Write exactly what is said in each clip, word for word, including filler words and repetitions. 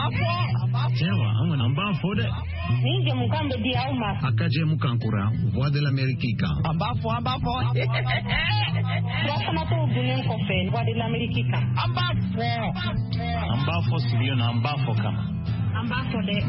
Ewa, an an b'a fɔ dɛ. Ni jamukan bɛ di aw ma. A ka jɛmukan kura Voix de l'Amérique kan. An b'a fɔ, an b'a fɔ. Furafanatɔw dunnen kɔfɛ Voix de l'Amérique kan. An b'a fɔ. An b'a fɔ siriya na an b'a fɔ kama. An b'a fɔ dɛ.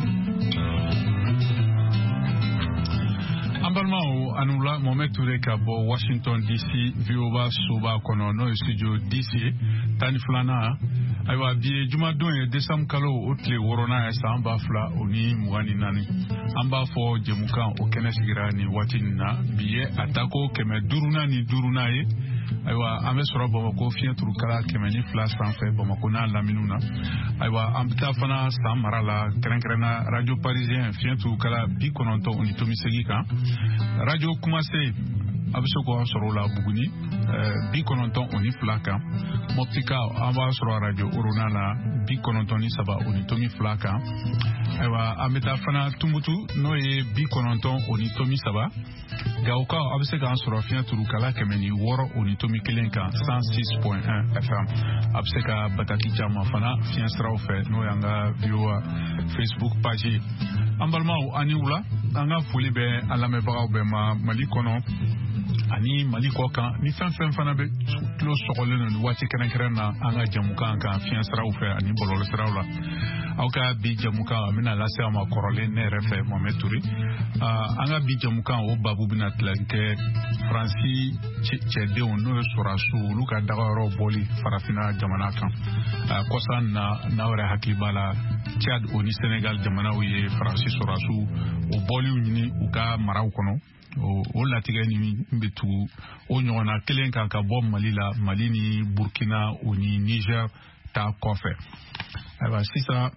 An balimaw ani wula Mohamed Touré ka bɔ Washington D C V O A soba kɔnɔ n'o ye studio D C tan ni filanan ayiwa bi ye jumadon ye décembre kalo o tile wɔɔrɔnan ye san ba fila o ni mugan ni naani an b'a fɔ jɛmukan o kɛnɛ sigira nin waati nin na bi ye a tako kɛmɛ duurunan ni duurunan ye ayiwa an bɛ sɔrɔ Bamakɔ fiɲɛ turukala kɛmɛ ni fila sanfɛ Bamakɔ n'a laminiw na ayiwa an bɛ taa fana san mara la kɛrɛnkɛrɛnna radio parisien fiɲɛ turukala bi kɔnɔntɔn o ni tomi segin kan radio Kumase a bɛ se k'o sɔrɔ o la Buguni bi kɔnɔntɔn o ni fila kan Moptika an b'a sɔrɔ radio Orona la bi kɔnɔntɔn ni saba o ni tomi fila kan ayiwa an bɛ taa fana Tumutu n'o ye bi kɔnɔntɔn o ni tomi saba Gawoka a bɛ se k'an sɔrɔ fiɲɛ turukala kɛmɛ ni wɔɔrɔ o ni tomi kelen kan cent six point un F M a bɛ se ka bataki caman fana fiɲɛ siraw fɛ n'o y'an ka V O A Facebook page ye an balimaw ani wula an ka foli bɛ an lamɛnbagaw bɛɛ ma Mali kɔnɔ ani Mali kɔ kan ni fɛn fɛn fana bɛ tulo sɔgɔlen don waati kɛrɛnkɛrɛn na an ka jamukan kan fiɲɛ siraw fɛ ani bɔlɔlɔ siraw la aw ka bi jamukan a bɛna lase aw ma kɔrɔlen ne yɛrɛ fɛ Mohamed Touré an ka bi jamukan o babu bɛna tilali kɛ Faransi cɛdenw n'o ye sɔrɔdasiw olu ka dagayɔrɔ bɔli farafinna jamana kan kɔsan na n'aw yɛrɛ hakili b'a la Tchad o ni Sénégal jamanaw ye Faransi sɔrɔdasiw o bɔliw ɲini u ka maraw kɔnɔ o latigɛ ni bɛ tugu o ɲɔgɔnna kelen kan ka bɔ Mali la Mali ni Burkina o ni Niger ta kɔfɛ ayiwa sisan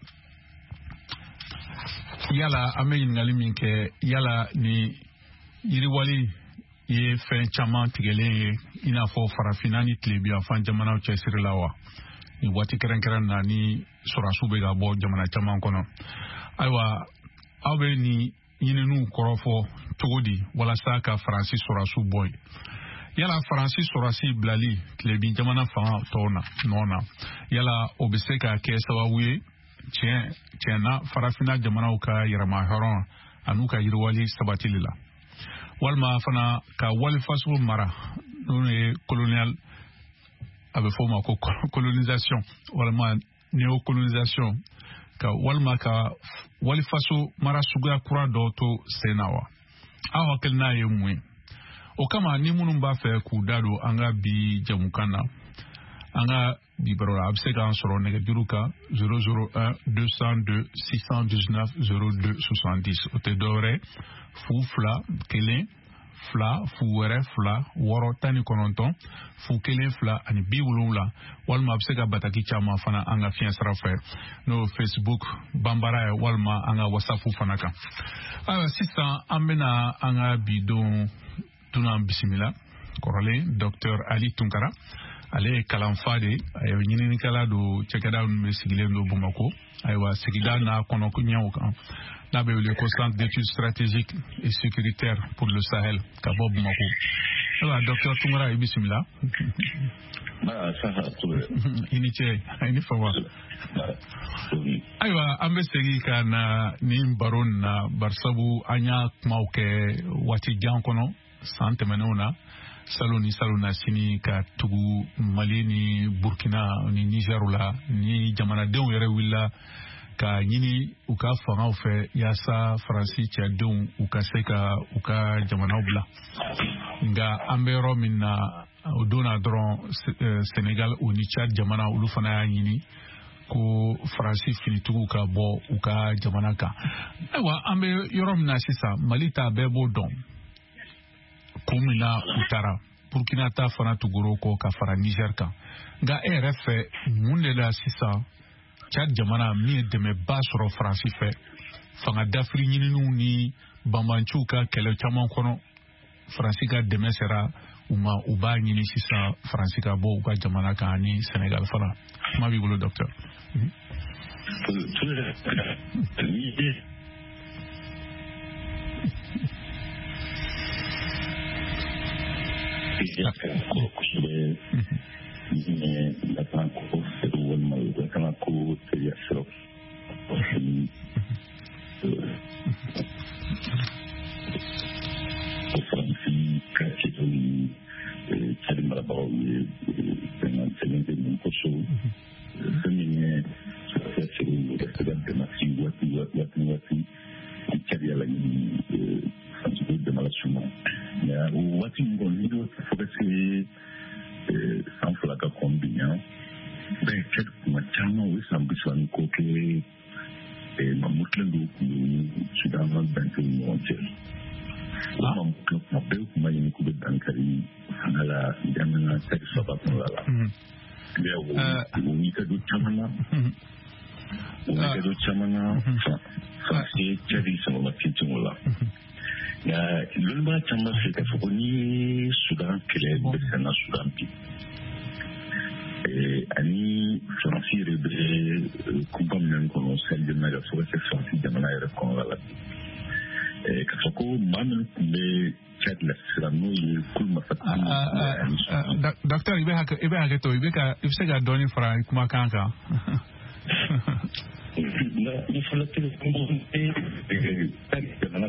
yala an bɛ ɲininkali min kɛ yala ni yiriwali ye fɛn caman tigɛlen ye i n'a fɔ farafinna ni tilebinyanfan jamanaw cɛsiri la wa ni waati kɛrɛnkɛrɛn na ni sɔrɔdasiw bɛ ka bɔ jamana caman kɔnɔ ayiwa aw bɛ ni ɲininiw kɔrɔfɔ cogo di walasa ka Faransi sɔrɔdasiw bɔ yen yala Faransi sɔrɔdasi bilali tilebin jamana fanga tɔw na nɔ na yala o bɛ se ka kɛ sababu ye tiɲɛ tiɲɛna farafinna jamanaw ka yɛrɛma hɔrɔn an'u ka yiriwali sabatili la walima fana ka walifaso mara n'o ye colonial a bɛ fɔ o ma ko colonisation walima néocolonisation ka walima ka walifaso mara suguya kura dɔw to sen na wa aw hakilina ye mun ye o kama ni minnu b'a fɛ k'u da don an ka bi jamukan na an ka bi baro la a bɛ se k'an sɔrɔ nɛgɛjuru kan zéro zéro un deux cent deux six cent dix-neuf zéro deux soixante-dix o tɛ dɔwɛrɛ fu fila kelen fila fu wɛrɛ fila wɔɔrɔ tan ni kɔnɔntɔn fu kelen fila ani bi wolonwula walima a bɛ se ka bataki caman fana an ka fiɲɛ sira fɛ n'o Facebook banbara ye walima an ka WhatsApp fana kan ayiwa sisan an bɛna an ka bidon dunan bisimila kɔrɔlen Docteur Ali Tunkara ale ye kalanfa de a ye ɲininikɛla don cɛkɛda minnu bɛ sigilen don Bamakɔ ayiwa sigida n'a kɔnɔ ɲɛw kan n'a bɛ wele ko Centre d'études stratégiques et sécuritaires pour le Sahel ka bɔ Bamakɔ ayiwa Docteur Tunkara i bisimila i ni ce i ni fama ayiwa an bɛ segin ka na nin baro nin na barisabu an y'a kumaw kɛ waati jan kɔnɔ san tɛmɛnenw na salon ni salon na sini ka tugu Mali ni Burkina ni Niger la ni jamanadenw yɛrɛ wulila ka ɲini u ka fangaw fɛ yaasa Faransi cɛdenw u ka se ka u ka jamanaw bila nka an bɛ yɔrɔ min na o don na dɔrɔn Senegal o ni Tchad jamana olu fana y'a ɲini ko Faransi finitigiw ka bɔ u ka jamana kan ayiwa an bɛ yɔrɔ min na sisan Mali ta bɛɛ b'o dɔn ko min na u taara Burkina ta fana tugura kɔ ka fara Niger kan nka e yɛrɛ fɛ mun de la sisan Tchad jamana min ye dɛmɛba sɔrɔ Faransi fɛ fanga dafiri ɲininiw ni banbanciw ka kɛlɛ caman kɔnɔ Faransi ka dɛmɛ sera u ma u b'a ɲini sisan Faransi ka bɔ u ka jamana kan ani Senegal fana kuma b'i bolo Docteur. ben ket macama we sambi son ko ke e mamutla do ku sudan ban ko mo tel mam ko mabe ko mani ko be dankari ala jamana tek soba ko la ya wo ni ka do chamana wo ni ka do chamana fa si jadi sama kitu la ya lulba chamba se ka fo ni sudan kele be sana sudan pi e ani francire be kumbam nan ko sel de mega fo se franci de maniera con la e ka fo man be chat la sramo yi kulma fatima docteur ibe hak ibe hak to ibe ka ibe ga doni fra kuma kanka na ni fala te ko e e na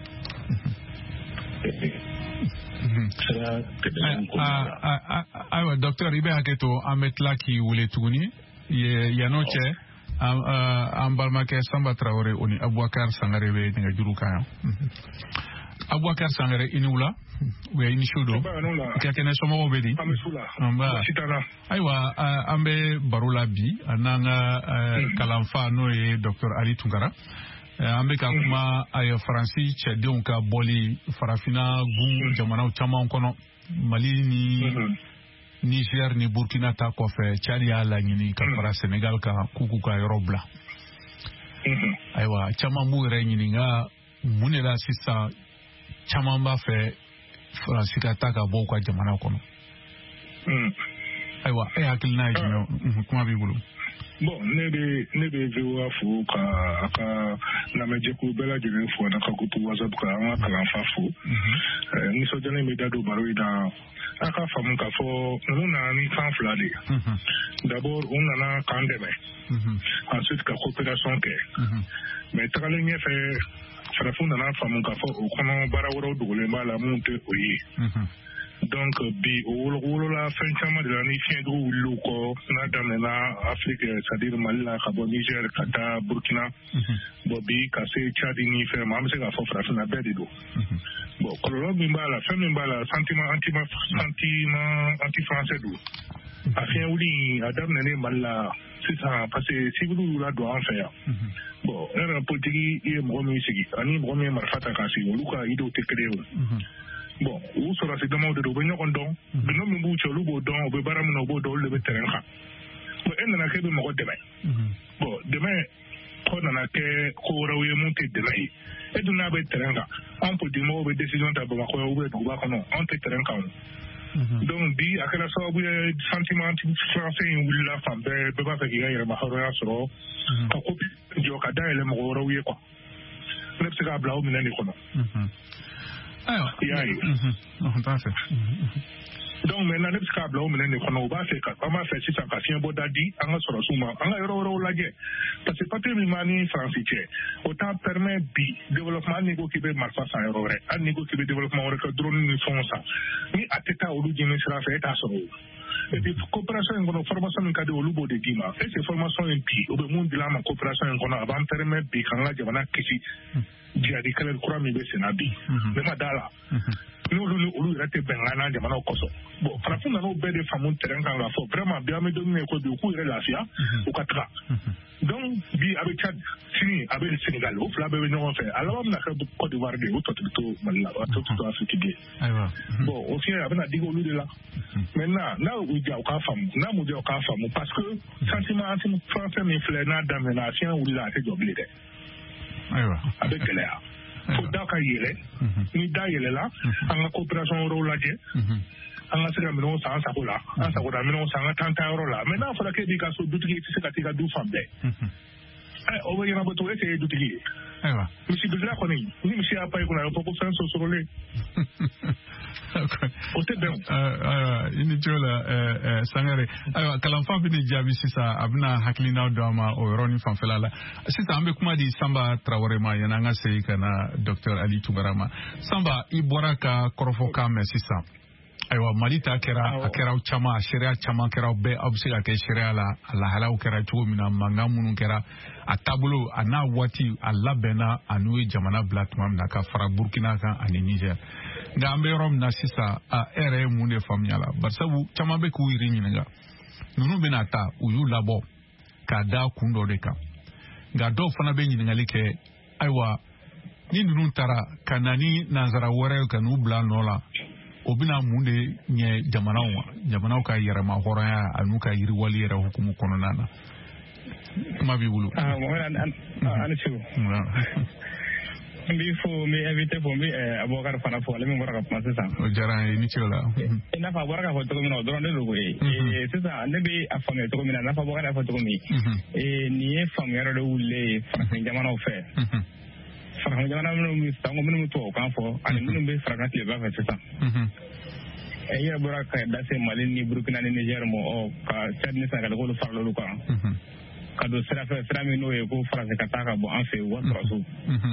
aiwa docteur ibe haketo ametlaki wule tuguni ye yanoche am balmake Samba Traoré oni Aboubacar Sangare be nga juru kayo Aboubacar Sangare inula we inishodo kakene somo bedi amba aiwa ambe barula bi ananga kalamfa no ye docteur Ali Tunkara ambe ka kuma ay Francis chedon ka boli farafina gun jamana chama kono Mali ni Niger ni Burkina ta ko fe chari ala ni ka fara Senegal ka kuku ka Yorobla aywa chama mu re ni nga munela sisa chama ba fe Francis ka ta ka bo ka jamana kono aywa ay akilna jino kuma bi bulu bon nebe nebe vewa fu ka aka na mejeku bela jere fu na ka kutu whatsapp ka ma kala fa fu eh ni so jene me dado baroida aka famu ka fo nuna ni fan flade d'abord on na kandeme ensuite ka coopération ke mais takale nye fe farafuna na famu ka fo o kono baraworo dugule mala monte oyi donc bi wolo wolo la fin chama de la ni fin do wulu ko na damena Afrique c'est-à-dire Mali la Gabon Niger Kata Burkina bo bi ka se Tchad ni fait mam se ga fo frafin na be do bon kololo bi mbala fin mi mbala sentiment anti sentiment anti français do a fin wuli adam ne mala c'est ça parce que si vous la doit en faire bon era politique e mo mi sigi ani mo mi marfata ka si luka ido te creo bon ou sera c'est demande de revenir en don de non me bouche lu bo don be baram no bo do le terrain ka bon en na ke be mo demain bon demain ko na ke ko rawe monter demain et de na be terrain ka on peut dire mo be décision ta ba ko o be do ba kono on te terrain ka donc bi akala so bu sentiment français ou la femme be be ba fa ki ga ma horo ya soro ka ko jo ka da ele mo rawe ko ne se ka bla o minani kono alors mhm parfait donc maintenant ne ska bla o menen ne kono ba se ka ma fe si ka fien bodadi anga soro suma anga ro ro la ge parce que papier mi mani français autant permet bi développement niveau qui be marfa sa ro re an niveau qui be développement re ka drone ni fon ça ni ateta o lu jini sera fe ta soro et puis coopération en formation en cadre au lubo de dima et ces formations en pi au be monde la ma coopération en avant permet bi kanga jabana kisi dia di kala kura mi be senabi me madala no lu lu rete bengana de mana koso bon frafu na no be de famu terrain kan la fo vraiment bien me donner ko de ku relation au katra donc bi avec Tchad fini avec le Sénégal au fla be no fait alors on a fait Côte d'Ivoire de auto tout mala tout tout Afrique bien bon au final avec na digo lu de là maintenant là où il y a ka famu na mu de ka famu parce que sentiment anti français mi fleur na domination ou la te doblé aiwa avec Léa faut d'accord yele ni da yele la en coopération euro la je en a sera mino sa sa kola en sa kola mino sa tanta euro la maintenant faut que diga so duti ci ka tiga du fambe eh o wena boto e ke duti aiwa misi bizla ko ni ni misi apa ko na ko san so so le o te ben euh ini jola euh Sangare aiwa kalamfa bi ni jabi sisa abna haklina do ama o roni fanfelala sisa ambe kuma di Samba Traoré ma yana nga sei kana docteur Ali Tubarama Samba iboraka korofoka me sisa aiwa malita kera akera chama sharia chama kera be obsiga ke sharia la la hala kera tugo mina manga munun kera atabulu ana wati alabena anu jamana blatmam na ka fara Burkina kan ani Niger nga ambe rom na sisa a ere munde famnyala barsabu chama be ku iri nyinga nunu bena ta u y'u labɔ k'a da kun dɔ de kan nka dɔw fana bɛ ɲininkali kɛ ayiwa ni nunu taara ka na ni nanzara wɛrɛ ka n'u bila nɔ la o bɛna mun de ɲɛ jamanaw ma jamanaw ka yɛrɛma hɔrɔnya an'u ka yiriwali yɛrɛ hukumu kɔnɔna na kuma b'i bolo. ah ani su n b'i fo n bɛ invité fo n bɛ Abubakar fana fo ale min bɔra ka kuma sisan. o diyara n ye ni ce o la. i n'a fɔ a bɔra k'a fɔ cogo min na o dɔrɔn de don koyi. sisan ne bɛ a faamuya cogo min na i n'a fɔ Abubakar y'a fɔ cogo min. nin ye faamuyayɔrɔ de wulilen ye farafin jamanaw fɛ. farafin jamana minnu sango minnu to o kan fɔ ani minnu bɛ farafin tileba fɛ sisan. i yɛrɛ bɔra ka da se Mali ni Burukina ni Niger ma ka Chad ni Senegal k'olu farala olu kan. ka don sira fɛ sira min n'o ye ko farafin ka taa ka bɔ an fɛ yen wa sɔrɔ so.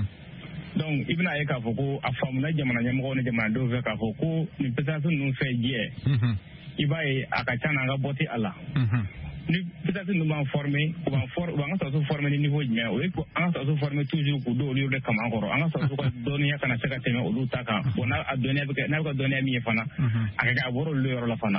donc i bɛna ye k'a fɔ ko a faamuna jamana ɲɛmɔgɔw ni jamanadenw fɛ k'a fɔ ko nin pesasu ninnu fɛ jɛ i b'a ye a ka ca na an ka bɔ tɛ a la. ni pesasu ninnu b'an former u b'an for u b'an ka sɔrɔso former ni niveau jumɛn o ye ko an ka sɔrɔso former toujours k'u don olu de kama kɔrɔ an ka sɔrɔso ka dɔnniya kana se ka tɛmɛ olu ta kan bon n'a a dɔnniya bɛ kɛ n'a bɛ ka dɔnniya min ye fana a ka kɛ a bɔra olu yɔrɔ la fana.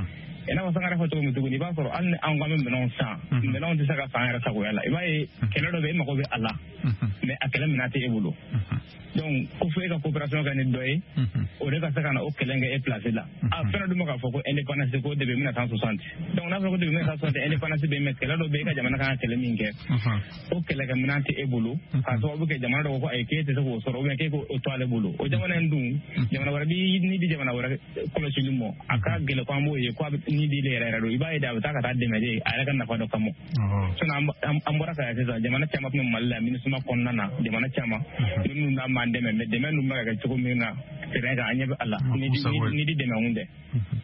i n'a fɔ sangare fɔ cogo min tuguni i b'a sɔrɔ hali ni an ka minɛnw san minɛnw tɛ se ka san yɛrɛ sagoya la i b'a ye kɛlɛ dɔ bɛ e mago bɛ a la mais a kɛlɛ minɛn tɛ e bolo donc ko fo e ka coopération kɛ ni dɔ ye o de ka se ka na o kɛlɛ kɛ e place la a fɛnɛ dun bɛ k'a fɔ ko indépendance ko depuis mille neuf cent soixante donc n'a fɔra ko depuis mille neuf cent soixante indépendance bɛ mais kɛlɛ dɔ bɛ e ka jamana kan ka kɛlɛ min kɛ o kɛlɛ kɛ minɛn tɛ e bolo k'a sababu kɛ jamana dɔ ko ayi k'e tɛ se k'o sɔrɔ ou bien k'e k'o to ale bolo o jamana in dun jamana wɛrɛ bi ni di jamana wɛrɛ kɔlɔsili ma a ka gɛlɛn ko an b'o ye ko a bɛ ni di yɛrɛ yɛrɛ don i b'a ye de a bɛ taa ka taa dɛmɛ de a yɛrɛ ka nafa dɔ kama sinon an bɔra ka sisan jamana caman tun bɛ Mali la MINUSMA kɔnɔna na jamana caman minnu n'a man dɛmɛ mais dɛmɛ ninnu bɛ ka kɛ cogo min na terrain kan an ɲɛ bɛ a la ni di dɛmɛ kun tɛ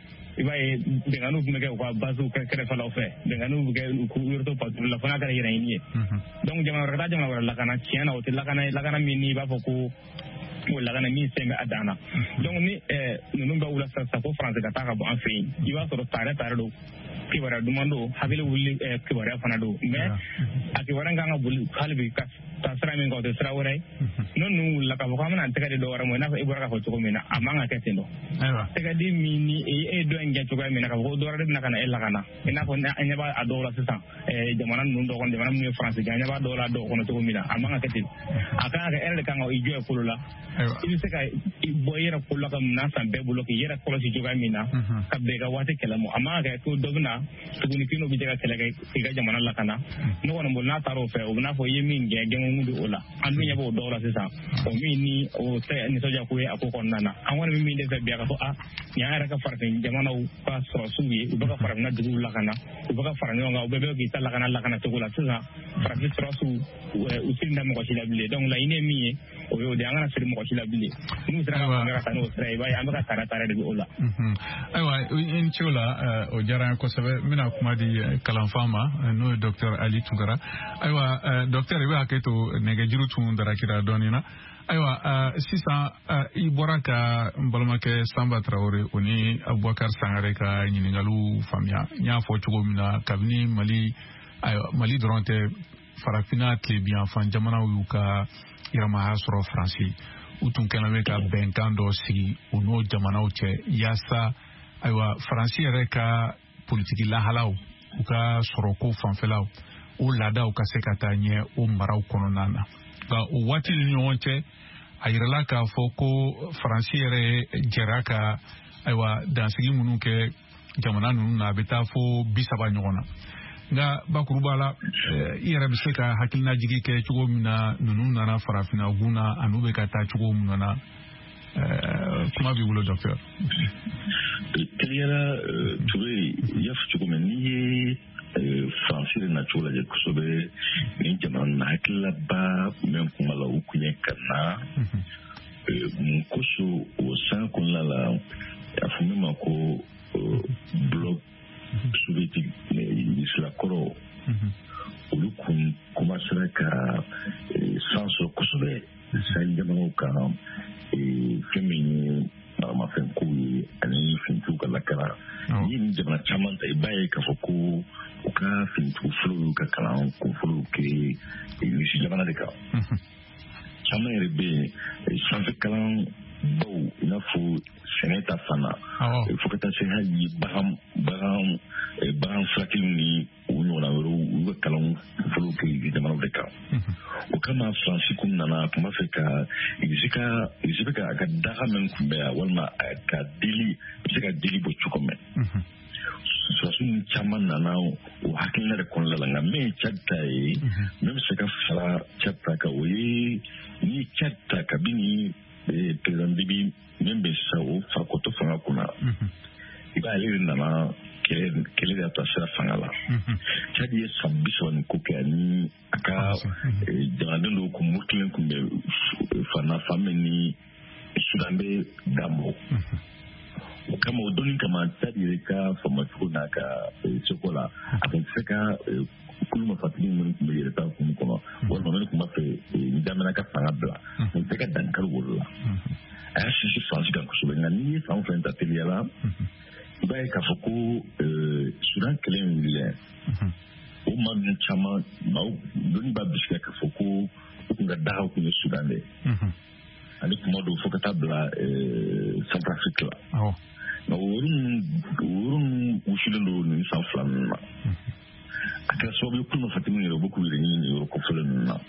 i b'a ye bɛnganiw tun bɛ kɛ u ka basiw kɛrɛfɛlaw fɛ bɛnganiw bɛ kɛ u yɔrɔtɔ patrouille la fo n'a kɛra yɛrɛɲini ye donc jamana wɛrɛ ka taa jamana wɛrɛ lakana tiɲɛ na o tɛ lakana ye lakana min ni i b'a fɔ ko o lakana min sen bɛ a dan na donc ni ninnu bɛ wula sisan ko faransi ka taa ka bɔ an fɛ yen i b'a sɔrɔ taare taare don kibaruya duman don hakili wuli kibaruya fana don mais a kibaruya kan ka boli hali bi ka taa sira min kan o tɛ sira wɛrɛ ye n'o ninnu wulila k'a fɔ ko an bɛna tɛgɛ di dɔ wɛrɛ ma i n'a fɔ e bɔra k'a fɔ cogo min na a man ka kɛ ten dɔ tɛgɛ di min ni e ye dɔ in kɛ cogoya min na k'a fɔ ko dɔ wɛrɛ de bɛna ka na e lakana i n'a fɔ an ɲɛ b'a dɔw la sisan jamana ninnu dɔw kɔnɔ jamana minnu ye faransi kɛ an ɲɛ b'a dɔw la dɔw kɔnɔ cogo min na a man ka kɛ ten a kan ka kɛ e yɛrɛ de kan ka i jɔ kolo la i bɛ se ka bɔ i yɛrɛ kolo la ka minɛn san bɛɛ bolo k'i yɛrɛ kɔlɔsi cogoya min na ka bɛn i ka waati kɛlɛ ma a man ka kɛ ko dɔ bɛ na tuguni k'i n'o bɛ se ka kɛlɛ kɛ i ka jamana lakana ne kɔni bolo n'a taara o fɛ o bɛ n'a fɔ i ye min gɛn gɛnmu de o la an dun ɲɛ b'o dɔw la sisan o min ni o tɛ nisɔndiya ko ye a ko kɔnɔna na an kɔni bɛ min de fɛ bi a ka fɔ a nin y'an yɛrɛ ka farafin jamanaw ka sɔrɔsiw ye u bɛ ka farafinna duguw lakana u bɛ ka fara ɲɔgɔn kan u bɛɛ bɛ k'i ta lakana lakana cogo la sisan farafin sɔrɔsiw u siri da mɔgɔ si la bilen donc laɲini ye min ye o ye o de an kana siri mɔgɔ si la bilen n'u sera ka faamuya ka taa n'o sira ye i b'a ye an bɛ ka taara taara de bɛ o la. ayiwa i ni ce o la o diyara n ye kosɛbɛ n bɛna kuma di kalanfa ma n'o ye docteur Ali Tunkara ayiwa docteur i bɛ hakɛ to nɛgɛjuru tun darakira dɔɔnin na ayiwa sisan i bɔra ka n balimakɛ Sanba Tarawele o ni Abubakar Sangare ka ɲininkaliw faamuya n y'a fɔ cogo min na kabini Mali ayiwa Mali dɔrɔn tɛ farafinna tilebiyanfan jamanaw y'u ka yɛrɛmahaya sɔrɔ Faransi u tun kɛlen bɛ ka bɛnkan dɔ sigi u n'o jamanaw cɛ yaasa ayiwa Faransi yɛrɛ ka politiki lahalaw u ka sɔrɔko fanfɛlaw o laadaw ka se ka taa ɲɛ o maraw kɔnɔna na nka o waati ni ɲɔgɔn cɛ a yirala k'a fɔ ko Faransi yɛrɛ jɛra ka ayiwa dansigi minnu kɛ jamana ninnu na a bɛ taa fo bi saba ɲɔgɔn na nka bakuruba la i yɛrɛ bɛ se ka hakilina jigi kɛ cogo min na ninnu nana farafinna gun na ani bɛ ka taa cogo min na kuma b'i bolo docteur. Teliyara Ture y'a fɔ cogo min n'i ye Faransi de na cogo lajɛ kosɛbɛ nin jamana na hakililaba min kuma la u kun ye ka na mun kosɔn o san kɔnɔna la a fɔ min ma ko bloc soviétique misilakɔrɔ olu kun komasera ka san sɔrɔ kosɛbɛ sahel jamanaw kan fɛn min ye maramafɛn kow ye ani finitigiw ka lakana n'i ye nin jamana caman ta i b'a ye k'a fɔ ko u ka finitigiw fɔlɔ y'u ka kalan kunfɔlɔw kɛ misi jamana de kan caman yɛrɛ bɛ yen sanfɛ kalan baw ina fo sɛnɛ ta fana fo ka taa se hali bagan bagan bagan furakɛli ni o ɲɔgɔnna wɛrɛw u bɛ kalan fɔlɔ kɛ jamanaw de kan o kama faransi kun nana tun b'a fɛ ka i ka i bɛ ka a ka daga min kun bɛ yan walima ka dili bɛ se ka dili bɔ cogo min sɔrɔsiw caman nana o hakilina de kɔnɔna la nka min ye Cadi ta ye min bɛ se ka fara Cadi ta kan o ye ni Cadi ta kabini président Bibi min bɛ sisan o farakɔtɔ fanga kunna i b'a ale de nana kɛlɛ de ta sira fanga la Cadi ye san bi saba ni ko kɛ ani a ka jamanaden dɔw kun mɔri kelen kun bɛ fana fan min ni Sudan bɛ danbɔ o kama o donni kama Cadi yɛrɛ ka famacogo n'a ka seko la a tun tɛ se ka kulumafatigi minnu tun bɛ yɛrɛ ta kun kɔnɔ walima minnu tun b'a fɛ Njamena ka fanga bila o tɛ ka dankari wolo la a y'a sisi Faransi kan kosɛbɛ nka n'i ye fan fɛn ta teliya la i b'a ye k'a fɔ ko Sudan kɛlɛ in wulila o maa ninnu caman maaw donni b'a bisigi k'a fɔ ko u tun ka dagaw tun ye Sudan de ani kuma dɔw fo ka taa bila Centrafrique la nka o yɔrɔ ninnu wusulen don nin san fila ninnu na a kɛra sababu ye kulumafatigi yɛrɛ u bɛ k'u yɛrɛ ɲini nin yɔrɔ kɔfɛlen ninnu na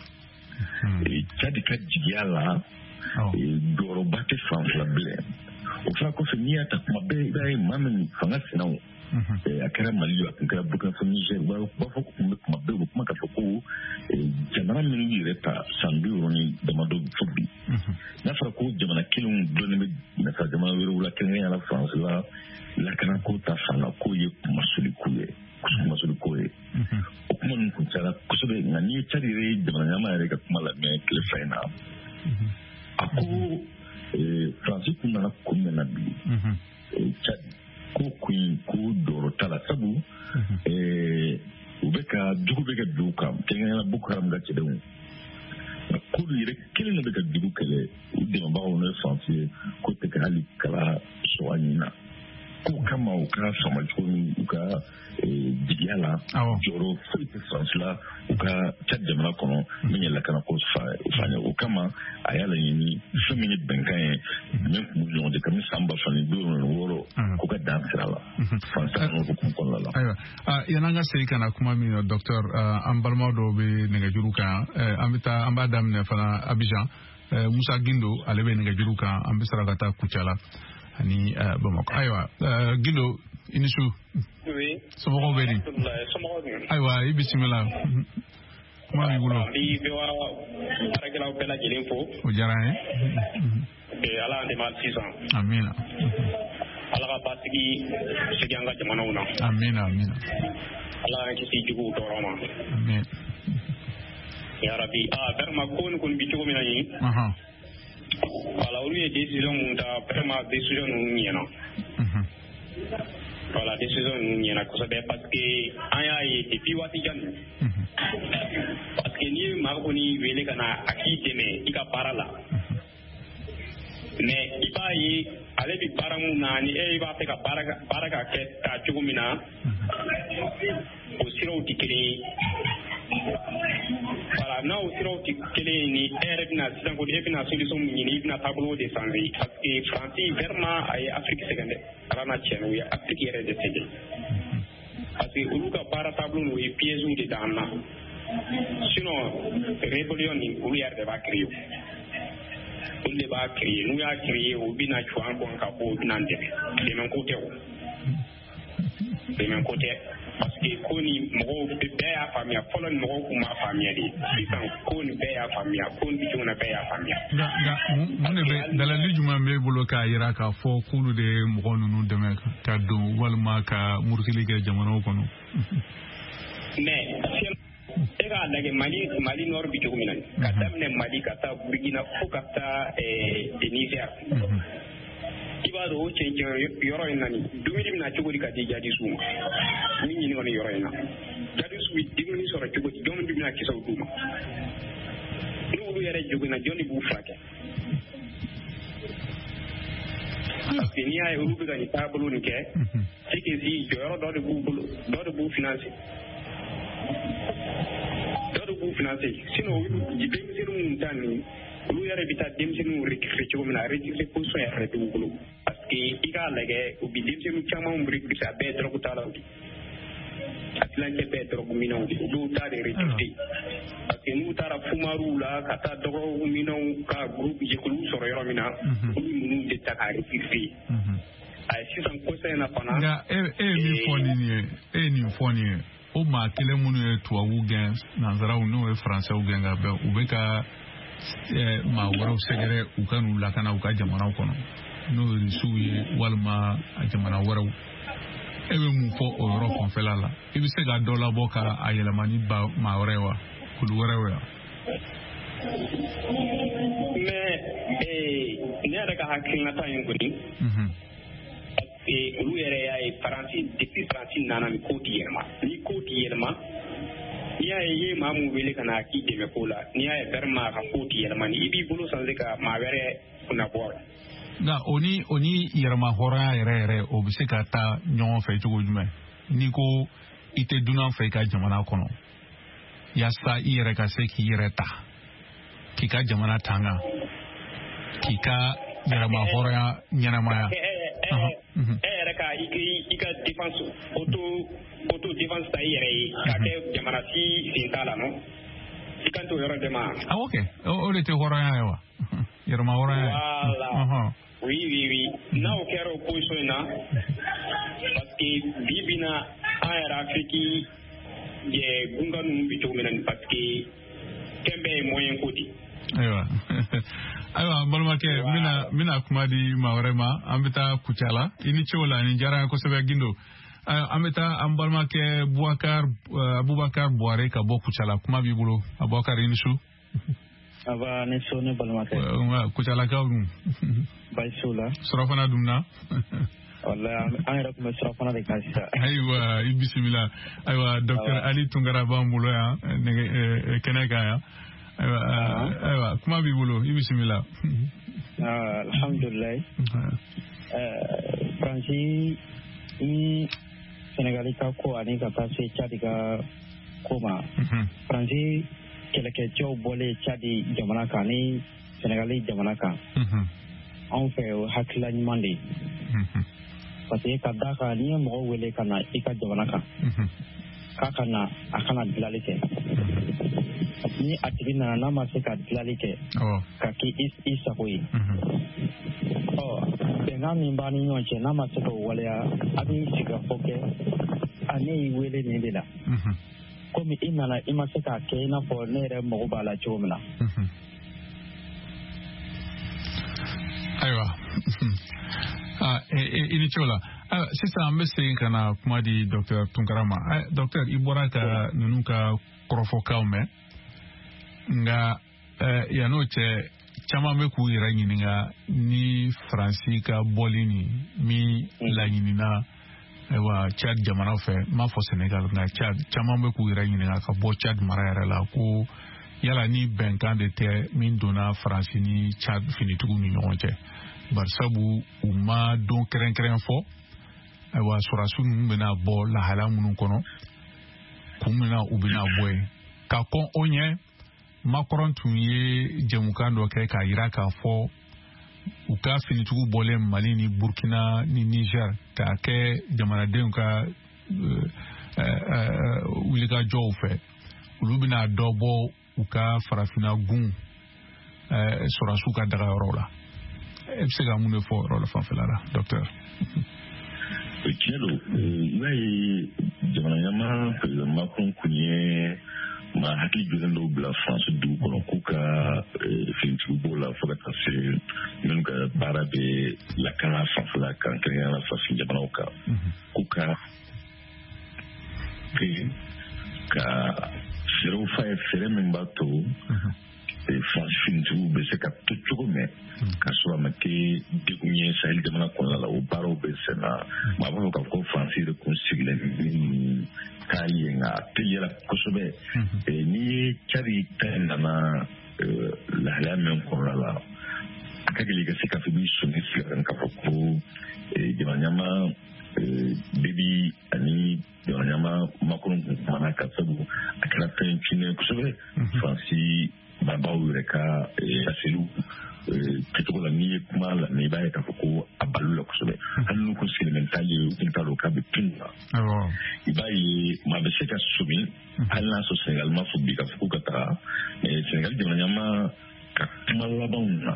Cadi ka jigiya la jɔyɔrɔba tɛ fan fila bilen o fana kɔfɛ n'i y'a ta kuma bɛɛ i b'a ye maa min fanga sinaw a kɛra Mali ye a tun kɛra Burkina Faso Niger u b'a fɔ ko tun bɛ kuma bɛɛ u bɛ kuma k'a fɔ ko jamana minnu yɛrɛ ta san bi wɔɔrɔ ni damadɔ fo bi n'a fɔra ko jamana kelenw dɔnnen bɛ nasa jamana wɛrɛw la kɛrɛnkɛrɛnnenya la Faransi la lakanako ta fan na k'o ye kumasoliko ye kumasoliko ye o kuma ninnu kun cayara kosɛbɛ nka n'i ye Cadi yɛrɛ ye jamana ɲɛmaa yɛrɛ ka kuma lamɛn tile fila in na a ko Faransi kun nana kun min na bi Cadi ko kun ko dɔrɔ t'a la sabu u bɛ ka jugu bɛ ka bin u kan kɛrɛnkɛrɛnnenya Boko Haram ka cɛdenw nka k'olu yɛrɛ kelen de bɛ ka jugu kɛlɛ u dɛmɛbagaw n'o ye Faransi ye k'o tɛ ka hali kala sɔrɔ a ɲini na k'o kama u ka fama cogo min u ka jigiya la jɔyɔrɔ foyi tɛ Faransi la u ka Cadi jamana kɔnɔ min ye lakanako fa ɲɛ o kama a y'a laɲini fɛn min ye bɛnkan ye min kun b'u ɲɔgɔn cɛ kabini san ba fila ni bi wolonwula ni wɔɔrɔ k'u ka dan sira la Faransi a n'o hukumu kɔnɔna la. Ayiwa yan'an ka segin ka na kuma min na docteur an balimaw dɔw bɛ nɛgɛjuru kan an bɛ taa an b'a daminɛ fana Abidjan Musa Gindo ale bɛ nɛgɛjuru kan an bɛ sara ka taa Kucala ani Bamakɔ. Ayiwa Gindo i ni su. Somɔgɔw bɛ di? Ayiwa i bisimila. Kuma b'i bolo. N bɛ baarakɛlaw bɛɛ lajɛlen fo. O diyara an ye. Ala y'an dɛmɛ sisan. Amina. Ala ka basigi sigi an ka jamanaw na. Amina amina. Ala y'an kisi juguw tɔɔrɔ ma. Amin. Yarabi ah vraiment ko ni kɔni bi cogo min na yen. Voilà olu ye décision mun ta vraiment décision ninnu ɲɛna. Voilà décision ninnu ɲɛna kosɛbɛ parce que an y'a ye depuis waati jan nin. Parce que n'i ye maa kɔni wele ka na a k'i dɛmɛ i ka baara la. Mais i b'a ye ale bi baara mun na ni e b'a fɛ ka baara baara ka kɛ ta cogo min na o siraw tɛ kelen ye. Voilà n'aw siraw tɛ kelen ye ni e yɛrɛ bɛna sisan ko e bɛna solution min ɲini i bɛna taabolo de changer parce que Faransi vraiment a ye Afrique sɛgɛn dɛ ala n'a tiɲɛ o ye Afrique yɛrɛ de sɛgɛn parce que olu ka baara taabolo o ye pièges de d'an na sinon rébellion nin olu yɛrɛ de b'a créer olu de b'a créer n'u y'a créer o bɛna jɔ an kɔn ka bɔ o bɛna dɛmɛ dɛmɛ ko tɛ o dɛmɛ ko tɛ parce que ko ni mɔgɔw bɛɛ y'a faamuya fɔlɔ ni mɔgɔw tun m'a faamuya de sisan ko ni bɛɛ y'a faamuya ko ni cogo na bɛɛ y'a faamuya. nka nka mun de bɛ dalali jumɛn b'e bolo k'a jira k'a fɔ k'olu de ye mɔgɔ ninnu dɛmɛ ka don walima ka murutili kɛ jamanaw kɔnɔ. mais e k'a lajɛ mali mali nord bi cogo min na ka daminɛ mali ka taa burkina fo ka taa niger i b'a dɔn o cɛncɛn yɔrɔ in na nin dumuni bɛna cogo di ka di jadisiw ma min ɲini kɔni yɔrɔ in na jadisiw bɛ dumuni sɔrɔ cogo di jɔn de bɛna kisɛw d'u ma n'olu yɛrɛ joginna jɔn de b'u furakɛ parce que n'i y'a ye olu bɛ ka nin taabolo nin kɛ c'est que si jɔyɔrɔ dɔ de b'u bolo dɔ de b'u financer dɔ de b'u financer sinon denmisɛnnin minnu ta nin olu yɛrɛ bɛ taa denmisɛnninw recruter cogo min na recruter position yɛrɛ t'u bolo parce que i k'a lajɛ u bɛ denmisɛnnin caman recruter a bɛɛ ye dɔrɔgu t'a la o de a tilancɛ bɛɛ ye dɔrɔgu minɛnw de olu t'a de recruter parce que n'u taara fumaruw la ka taa dɔgɔgu minɛnw ka groupe jɛkuluw sɔrɔ yɔrɔ min na olu ninnu de ta k'a recruter a ye sisan kɔsa in na fana. nka e e ye min fɔ nin ye e ye nin fɔ nin ye o maa kelen minnu ye tubabuw gɛn nanzaraw n'o ye faransɛw gɛn ka bɛn u bɛ ka maa wɛrɛw sɛgɛrɛ u ka n'u lakana u ka jamanaw kɔnɔ n'o ye risiw ye walima a jamana wɛrɛw e bɛ mun fɔ o yɔrɔ fanfɛla la i bɛ se ka dɔ labɔ ka a yɛlɛma ni ba maa wɛrɛ wa kulu wɛrɛw ya. mais ne yɛrɛ ka hakilinata in kɔni olu yɛrɛ y'a ye faransi depuis faransi nana ni ko ti yɛlɛma ni ko ti yɛlɛma n'i y'a ye i ye maa min wele ka na k'i dɛmɛ ko la n'i y'a ye vraiment ka ko ti yɛlɛma ni i b'i bolo sanse ka maa wɛrɛ kunnabɔ. nka o ni o ni yɛrɛma hɔrɔnya yɛrɛ yɛrɛ o bɛ se ka taa ɲɔgɔn fɛ cogo jumɛn n'i ko i tɛ dunan fɛ i ka jamana kɔnɔ yaasa i yɛrɛ ka se k'i yɛrɛ ta k'i ka jamana tanga k'i ka yɛrɛma hɔrɔnya ɲɛnamaya. e yɛrɛ ka i ka défense auto auto défense ta i yɛrɛ ye k'a kɛ jamana si sen t'a la non i kan t'o yɔrɔ de ma. ah ok o de tɛ hɔrɔnya ye wa yɛrɛma hɔrɔnya ye. voilà oui oui oui n'aw kɛra o position in na parce que bi bi na an yɛrɛ Afiriki gunga ninnu bi cogo min na parce que fɛn bɛɛ ye moyen ko di. ayiwa ayiwa balimakɛ n bɛna n bɛna kuma di maa wɛrɛ ma an bɛ taa Kucala i ni ce o la nin diyara n ye kosɛbɛ Gindo an bɛ taa an balimakɛ Bubakar Abubakar Buhare ka bɔ Kucala kuma b'i bolo Abubakar i ni su. aba ni su ne balimakɛ. Kucalakaw dun. baasi t'u la. surafana dun na. walayi an yɛrɛ tun bɛ surafana de kan sisan. ayiwa i bisimila ayiwa docteur Ali Tunkara b'an bolo yan kɛnɛ kan yan. ayiwa kuma b'i bolo i bisimila. alhamdulilayi faransi ni Senegali ka ko ani ka taa se Cadi ka ko ma faransi kɛlɛkɛcɛw bɔlen Cadi jamana kan ni Senegali jamana kan anw fɛ o hakilila ɲuman de ye parce que ka da kan n'i ye mɔgɔ wele ka na i ka jamana kan k'a ka na a kana dilali kɛ ni a tigi nana n'a ma se ka dilali kɛ ka k'i i sago ye ɔ bɛnkan min b'a ni ɲɔgɔn cɛ n'a ma se k'o waleya a bɛ sigikafɔ kɛ a ne y'i wele nin de la komi i nana i ma se k'a kɛ i n'a fɔ ne yɛrɛ mago b'a la cogo min na. ayiwa i ni ce o la sisan an bɛ segin ka na kuma di docteur Tunkara ma docteur i bɔra ka ninnu ka kɔrɔfɔkaw mɛn nka yan'o cɛ caman bɛ k'u yɛrɛ ɲininka ni faransi ka bɔli nin min laɲinina ayiwa Cad jamana fɛ n m'a fɔ Senegal nka Cad caman bɛ k'u yɛrɛ ɲininka ka bɔ Cad mara yɛrɛ la ko yala ni bɛnkan de tɛ min donna faransi ni Cad finitigiw ni ɲɔgɔn cɛ barisabu u ma don kɛrɛnkɛrɛn fɔ ayiwa sɔrɔdasiw ninnu bɛna bɔ lahala minnu kɔnɔ kun min na u bɛna bɔ yen ka kɔn o ɲɛ Macron tun ye jɛmukan dɔ kɛ k'a jira k'a fɔ u ka finitigiw bɔlen Mali ni Burkina ni Niger k'a kɛ jamanadenw ka wulikajɔw fɛ olu bɛna dɔ bɔ u ka farafinna gun sɔrɔdasiw ka dagayɔrɔ la e bɛ se ka mun de fɔ o yɔrɔ la fanfɛla la docteur. tiɲɛ don i b'a ye jamana ɲɛmaa président Macron kun ye maa hakili jɔlen dɔw bila France dugu kɔnɔ k'u ka finitigiw b'o la fo ka taa se minnu ka baara bɛ lakana fanfɛla kan kɛrɛnkɛrɛnnenya la farafin jamanaw kan k'u ka ka fɛɛrɛw f'a ye fɛɛrɛ min b'a to France finitigiw bɛ se ka to cogo min k'a sɔrɔ a ma kɛ degun ye Sahel jamana kɔnɔna la o baaraw bɛ sen na maa b'a fɔ k'a fɔ ko France yɛrɛ kun sigilen ni k'a ye nka a tɛ yɛlɛ kosɛbɛ n'i ye Cadi ta nana lahalaya min kɔnɔna la a ka gɛlɛn i ka se k'a fɔ i b'i sɔnni sigi kan k'a fɔ ko jamana ɲɛmaa Déby ani jamana ɲɛmaa Macron kun kumana ka sabu a kɛra fɛn cinnen kosɛbɛ Faransi marabaaw yɛrɛ ka aseliw kɛcogo la n'i ye kuma la n'i b'a ye k'a fɔ ko a balu la kosɛbɛ hali n'u ko sentimental ye u t'a dɔn k'a bɛ pin na i b'a ye maa bɛ se ka sobi hali n'a sɔrɔ Senegal ma fɔ bi k'a fɔ ko ka taga Senegal jamana ɲɛmaa ka kuma labanw na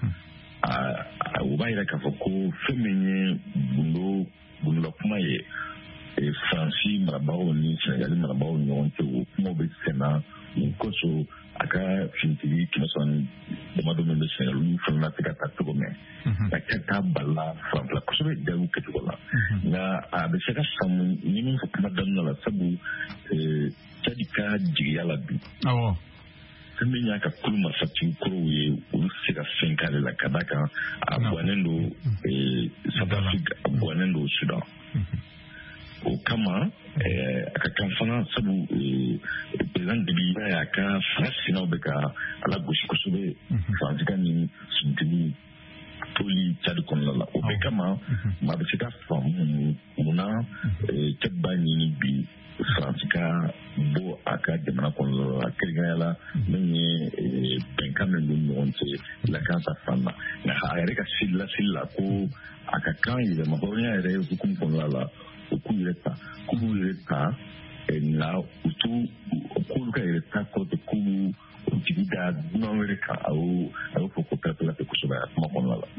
u b'a yira k'a fɔ ko fɛn min ye gundo gundola kuma ye Faransi marabaaw ni Senegal marabaaw ni ɲɔgɔn cɛ o kumaw bɛ senna mun kosɔn a ka finitigi kɛmɛ sɔn damadɔ min bɛ Senegal olu fana na se ka taa cogo min nka kɛ taa bala fanfɛla kosɛbɛ jaru kɛcogo la nka a bɛ se ka faamu ni min fɔ kuma daminɛ la sabu Cadi ka jigiya la bi fɛn min y'a ka kulu masatigi kɔrɔw ye olu se ka fɛn k'ale la ka d'a kan a bɔnnen don South Africa a bɔnnen don Sudan o kama a ka kan fana sabu président Déby b'a ye a ka fanga sinaw bɛ ka ala gosi kosɛbɛ Faransi ka ni suntigi toli Cadi kɔnɔna la o bɛɛ kama maa bɛ se ka faamu munna Cadi b'a ɲini bi Faransi ka bɔ a ka jamana kɔnɔna la kɛrɛnkɛrɛnya la min ye bɛnkan min b'u ni ɲɔgɔn cɛ lakansa fan na nka a yɛrɛ ka seli laseli la ko a ka kan yɛlɛma hɔrɔnya yɛrɛ hukumu kɔnɔna la u k'u yɛrɛ ta k'u b'u yɛrɛ ta nka u t'u k'olu ka yɛrɛ ta kɔrɔ tɛ k'olu jigi da dunan wɛrɛ kan a y'o fɔ ko pɛrɛpɛrɛ tɛ kosɛbɛ a kuma kɔnɔna la.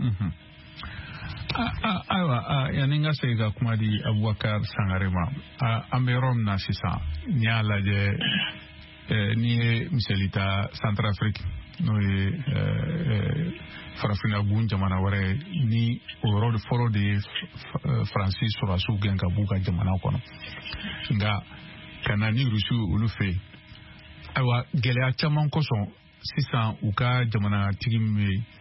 Ayiwa yanni n ka segin ka kuma di Abubakar Sangare ma an bɛ yɔrɔ min na sisan n'i y'a lajɛ n'i ye misali ta Centrafrique n'o ye farafinna gun jamana wɛrɛ ni o yɔrɔ fɔlɔ de ye Faransi sɔrɔdasiw gɛn ka b'u ka jamana kɔnɔ nka ka na ni Rusiw olu fɛ yen ayiwa gɛlɛya caman kosɔn sisan u ka jamanatigi min bɛ yen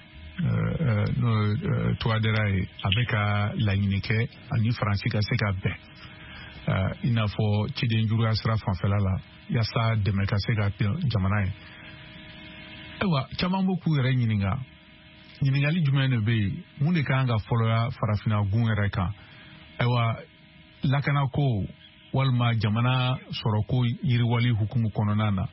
n'o Touadéra ye a bɛ ka laɲini kɛ ani Faransi ka se ka bɛn i n'a fɔ ciden juguya sira fanfɛla la yaasa dɛmɛ ka se ka jamana ye ayiwa caman bɛ k'u yɛrɛ ɲininka ɲininkali jumɛn de bɛ yen mun de kan ka fɔlɔya farafinna gun yɛrɛ kan ayiwa lakanako walima jamana sɔrɔko yiriwali hukumu kɔnɔna na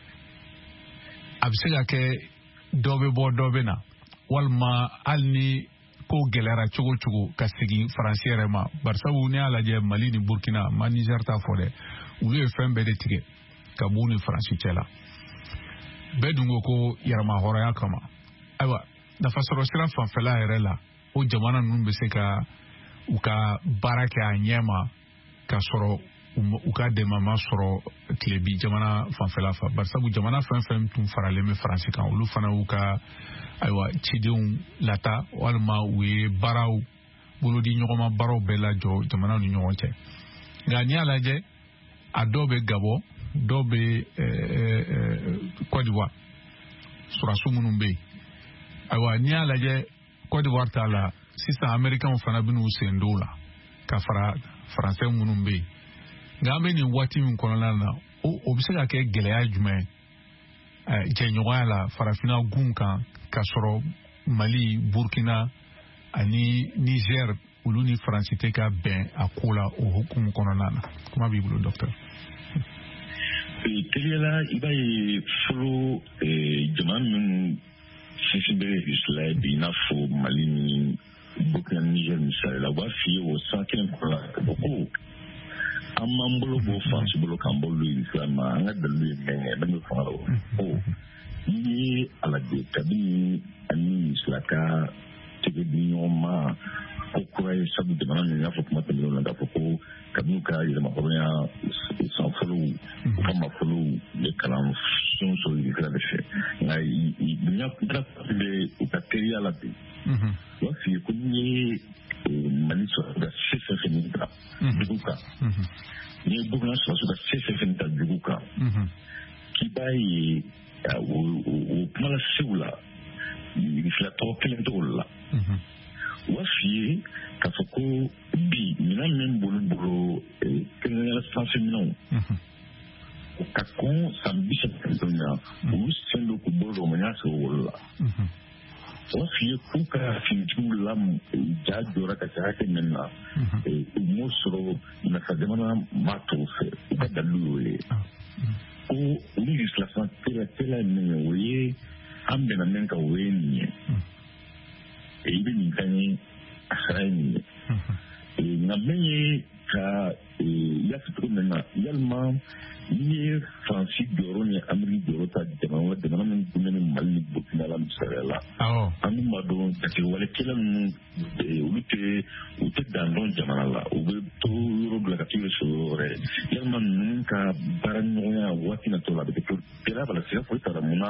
a bɛ se ka kɛ dɔ bɛ bɔ dɔ bɛ na walima hali ni ko gɛlɛyara cogo cogo ka segin Faransi yɛrɛ ma barisabu n'i y'a lajɛ Mali ni Burkina ma Niger t'a fɔ dɛ olu ye fɛn bɛɛ de tigɛ ka b'u ni Faransi cɛ la bɛɛ dun ko ko yɛrɛma hɔrɔnya kama ayiwa nafasɔrɔ sira fanfɛla yɛrɛ la o jamana ninnu bɛ se ka u ka baara kɛ a ɲɛ ma ka sɔrɔ u ka dɛmɛma sɔrɔ tilebi jamana fanfɛla fɛ barisabu jamana fɛn fɛn tun faralen bɛ Faransi kan olu fana y'u ka ayiwa cidenw lata walima u ye baaraw bolodi ɲɔgɔnma baaraw bɛɛ lajɔ jamana ni ɲɔgɔn cɛ nka n'i y'a lajɛ a dɔw bɛ Gabon dɔw bɛ Côte d'Ivoire sɔrɔdasiw minnu bɛ yen ayiwa n'i y'a lajɛ Côte d'Ivoire t'a la sisan Américains fana bɛ n'u sen don la ka fara Faransɛ minnu bɛ yen nka an bɛ nin waati min kɔnɔna na o bɛ se ka kɛ gɛlɛya jumɛn jɛɲɔgɔnya la farafinna gun kan ka sɔrɔ Mali Burkina ani Niger olu ni Faransi tɛ ka bɛn a ko la o hukumu kɔnɔna na kuma b'i bolo docteur. Teliyala i b'a ye fɔlɔ jamana minnu sinsin bɛ Rusila bi i n'a fɔ Mali ni Burkina Niger misali la u b'a f'i ye o san kelen kɔnɔna la ka fɔ ko an m'an bolo bɔ Faransi bolo k'an bolo Rusila ma an ka dalilu ye mɛn kɛ bɛ fanga la o n'i ye a lajɛ kabini ani Rusila ka tɛgɛ di ɲɔgɔn ma ko kura ye sabu jamana ninnu y'a fɔ kuma tɛmɛnenw na k'a fɔ ko kabini ka yɛlɛma hɔrɔnya san fɔlɔw u ka nafolow bɛ kalan fɛn sɔrɔ Rusila de fɛ nka bonya bɛ u ka teriya la bi u b'a f'i ye ko n'i ye Mali sɔrɔ ka se fɛn fɛn ta dugu kan n'i ye Burkina sɔrɔ ka se fɛn fɛn ta dugu kan k'i b'a ye o kuma la sew la Rusila tɔgɔ kelen t'o la u b'a f'i ye k'a fɔ ko bi minɛn min bolo bolo kɛrɛnkɛrɛnnenya sanfɛ minɛnw o ka kɔn san bi saba ni na olu sen don k'u bolo don o ma y'a sɔrɔ wolo la u b'a f'i ye k'u ka finitigiw la ja jɔra ka se hakɛ min na u m'o sɔrɔ nafa jamana maa tɔw fɛ u ka dalilu y'o ye ko legislation tela tela ne oye an bɛnna min ka o ye nin ye i bɛ nin kan ye a sara ye nin ye nka min ye ka yaasi cogo min na yalima n'i ye faransi jɔyɔrɔ ni ameriki jɔyɔrɔ ta jamana wɛrɛ jamana min tun bɛ ni mali ni burukina la misaliya la an dun b'a dɔn jatigiwale kɛlɛ ninnu olu tɛ u tɛ dan dɔn jamana la u bɛ to yɔrɔ bila ka t'u yɛrɛ sɔrɔ yɔrɔ wɛrɛ yalima ninnu ka baara ɲɔgɔnya waati natɔ la a bɛ kɛ to gɛlɛya b'a la siga foyi t'a la mun na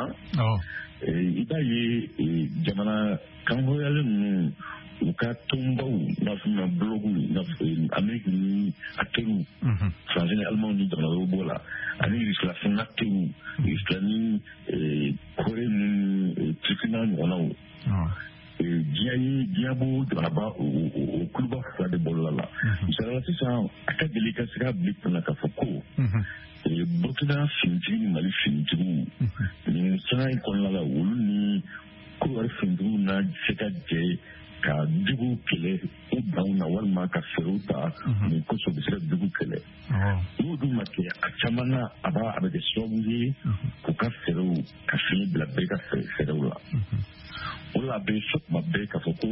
i b'a ye jamana kanhɔrɔyalen ninnu u ka tɔnbaw n'a fɔ ma bologu n'a fɔ ameriki ni akɛriw faransi ni alimanw ni jamana wɛrɛw b'o la ani legislation akɛriw legislation ni kore ni turkina ɲɔgɔnnaw diɲɛ ye diɲɛ b'o jamanaba o kuluba fila de bɔlɔla la misalila sisan a ka deli ka se ka bili kunna k'a fɔ ko burkina finitigi ni mali finitigiw nin sanga in kɔnɔna la olu ni kowari finitigiw na se ka jɛ ka jugu kɛlɛ u danw na walima ka fɛɛrɛw ta nin kosɔn u bɛ se ka jugu kɛlɛ n'o dun ma kɛ a caman na a b'a a bɛ kɛ sababu ye k'u ka fɛɛrɛw ka fiɲɛ bila bɛɛ ka fɛɛrɛw la o la a bɛ fɔ tuma bɛɛ k'a fɔ ko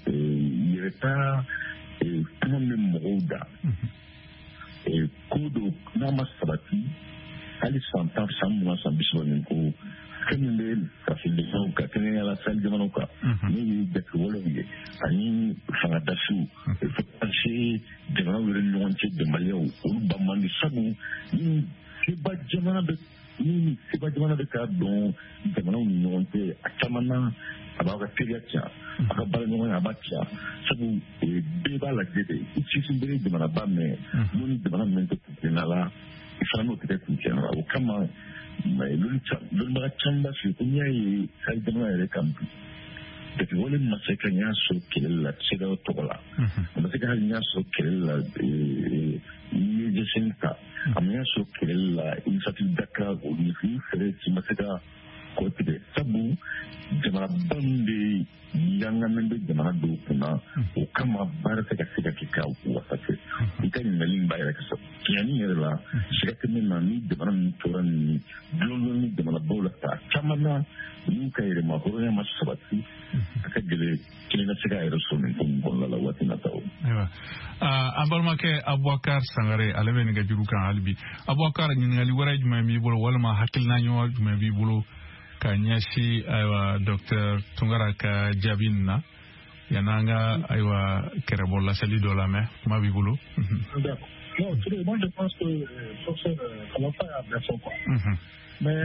yɛrɛta kuma bɛ mɔgɔw da ko do n'a ma sabati hali san tan san mugan san bi saba nin ko fɛn min bɛ farafindenw ka kɛnɛyala sali jamanaw kan n'o ye jatigiwalew ye ani fangadasiw fo ka se jamanaw yɛrɛ ni ɲɔgɔn cɛ bɛnbaliyaw olu ban man di sabu ni seba jamana bɛ ni seba jamana bɛ ka dɔn jamanaw ni ɲɔgɔn cɛ a caman na a b'a ka teriya tiɲɛ a ka baara ɲɔgɔnya a b'a tiɲɛ sabu bɛɛ b'a lajɛ de i sinsin bere jamanaba mɛn n'o ni jamana min tɛ kuntiɲɛna la i fana n'o tɛ kɛ kuntiɲɛna la o kama lɔnnibaga caman b'a fɛ ko n'i y'a ye hali jamana yɛrɛ kan bi jatigiwale ma se ka ɲɛ sɔrɔ kɛlɛ la CEDEAO tɔgɔ la a ma se ka hali ɲɛ sɔrɔ kɛlɛ la n'i ye jeseni ta a ma ɲɛ sɔrɔ kɛlɛ la initiative Dakar o ni fɛɛrɛ ci ma se ka kɔtigɛ sabu jamanaba min bɛ yanganen bɛ jamana dɔw kunna o kama baara tɛ ka se ka kɛ ka wasa kɛ i ka ɲininkali in b'a yɛrɛ kɛ sa tiɲɛni yɛrɛ la siga tɛ min na ni jamana ninnu tora nin dulonlon ni jamanabaw la ka caman na n'u ka yɛrɛma hɔrɔnya ma sabati a ka gɛlɛ kelen ka se ka yɛrɛ sɔrɔ nin ko nin kɔnɔna la waati nataw. An balimakɛ Abubakar Sangare ale bɛ nɛgɛjuru kan hali bi Abubakar ɲininkali wɛrɛ jumɛn b'i bolo walima hakilina ɲuman jumɛn b'i bolo ka ɲɛsi ayiwa Docteur Tunkara ka jaabi nin na yan'an ka ayiwa kɛrɛbɔ laseli dɔ lamɛn kuma b'i bolo. Non, Touré, moi je pense que le professeur Kalafa a bien fait quoi. Mais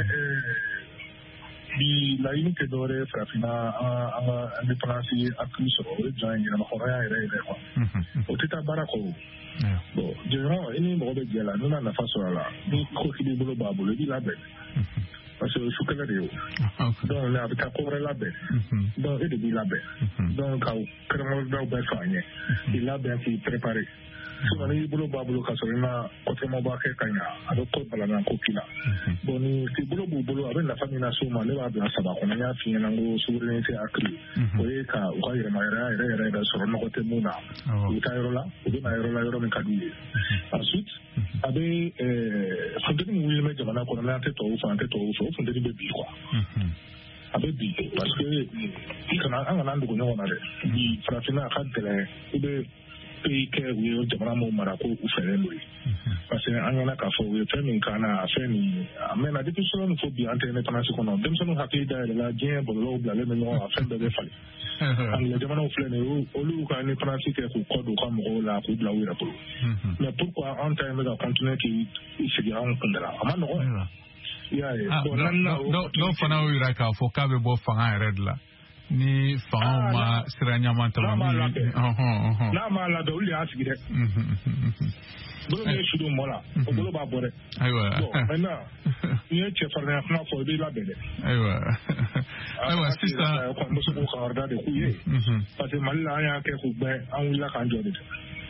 bi laɲini tɛ dɔwɛrɛ farafinna an ka indépendance acquis sɔrɔ o ye jɔn ye yɛrɛma hɔrɔnya yɛrɛ yɛrɛ quoi. O tɛ taa baara kɔ o. Bon jɔyɔrɔ i ni mɔgɔ bɛ jɛ la n'u na nafa sɔrɔ a la ni ko k'i b'i bolo b'a bolo i b'i labɛn. Parce que o ye su kɛlɛ de ye o. Donc a bɛ taa ko wɛrɛ labɛn. Donc e de b'i labɛn. Donc ka kɛrɛnkɛrɛndaw bɛɛ fɔ an ɲɛ. I labɛn k'i préparer. Sinon n'i bolo b'a bolo ka sɔrɔ i ma kɔtɛma b'a kɛ ka ɲa a bɛ ko balana ko k'i la. Bon ni k'i bolo b'u bolo a bɛ nafa min lase u ma ne b'a bila saba kɔnɔ n y'a f'i ɲɛna n ko souveraineté accrue o ye ka u ka yɛrɛma yɛrɛ yɛrɛ yɛrɛ sɔrɔ nɔgɔ tɛ mun na u bɛ taa yɔrɔ la u bɛ na yɔrɔ la yɔrɔ min ka d'u ye. Ensuite a bɛ funteni min wuli bɛ jamana kɔnɔ n'an tɛ tubabu fɛ an tɛ tubabu fɛ o funteni bɛ bi quoi. A bɛ bi parce que i kana an kana dogo ɲɔgɔn na dɛ bi farafinna a ka gɛlɛn i bɛ pays kɛ u ye jamana min mara ko u fɛlen don ye parce que an ɲɛna k'a fɔ u ye fɛn min kan na a fɛn min a mɛnna depuis sɔrɔ nin fɔ bi an tɛ indépendance kɔnɔ denmisɛnninw hakili dayɛlɛ la diɲɛ bɔlɔlɔw bilalen bɛ ɲɔgɔn kan fɛn bɛɛ bɛ falen angilɛ jamanaw filɛ nin ye olu ka indépendance kɛ k'u kɔ don u ka mɔgɔw la k'u bila u yɛrɛ bolo mais pourquoi an ta in bɛ ka continuer k'i sigi anw kun de la a ma nɔgɔn dɔw fana y'o yira k'a fɔ k'a bɛ bɔ fanga yɛrɛ de la ni fangaw ma sira ɲaman tɛmɛ n'a ma labɛn olu de y'a sigi dɛ bolo min ye sudo mɔ la o bolo b'a bɔ dɛ bon maintenant n'i ye cɛfarinya kuma fɔ i b'i labɛn dɛ ayiwa ayiwa sisan n bɛ se k'o kawarida de k'u ye parce que Mali la an y'a kɛ k'u bɛɛ an wulila k'an jɔ de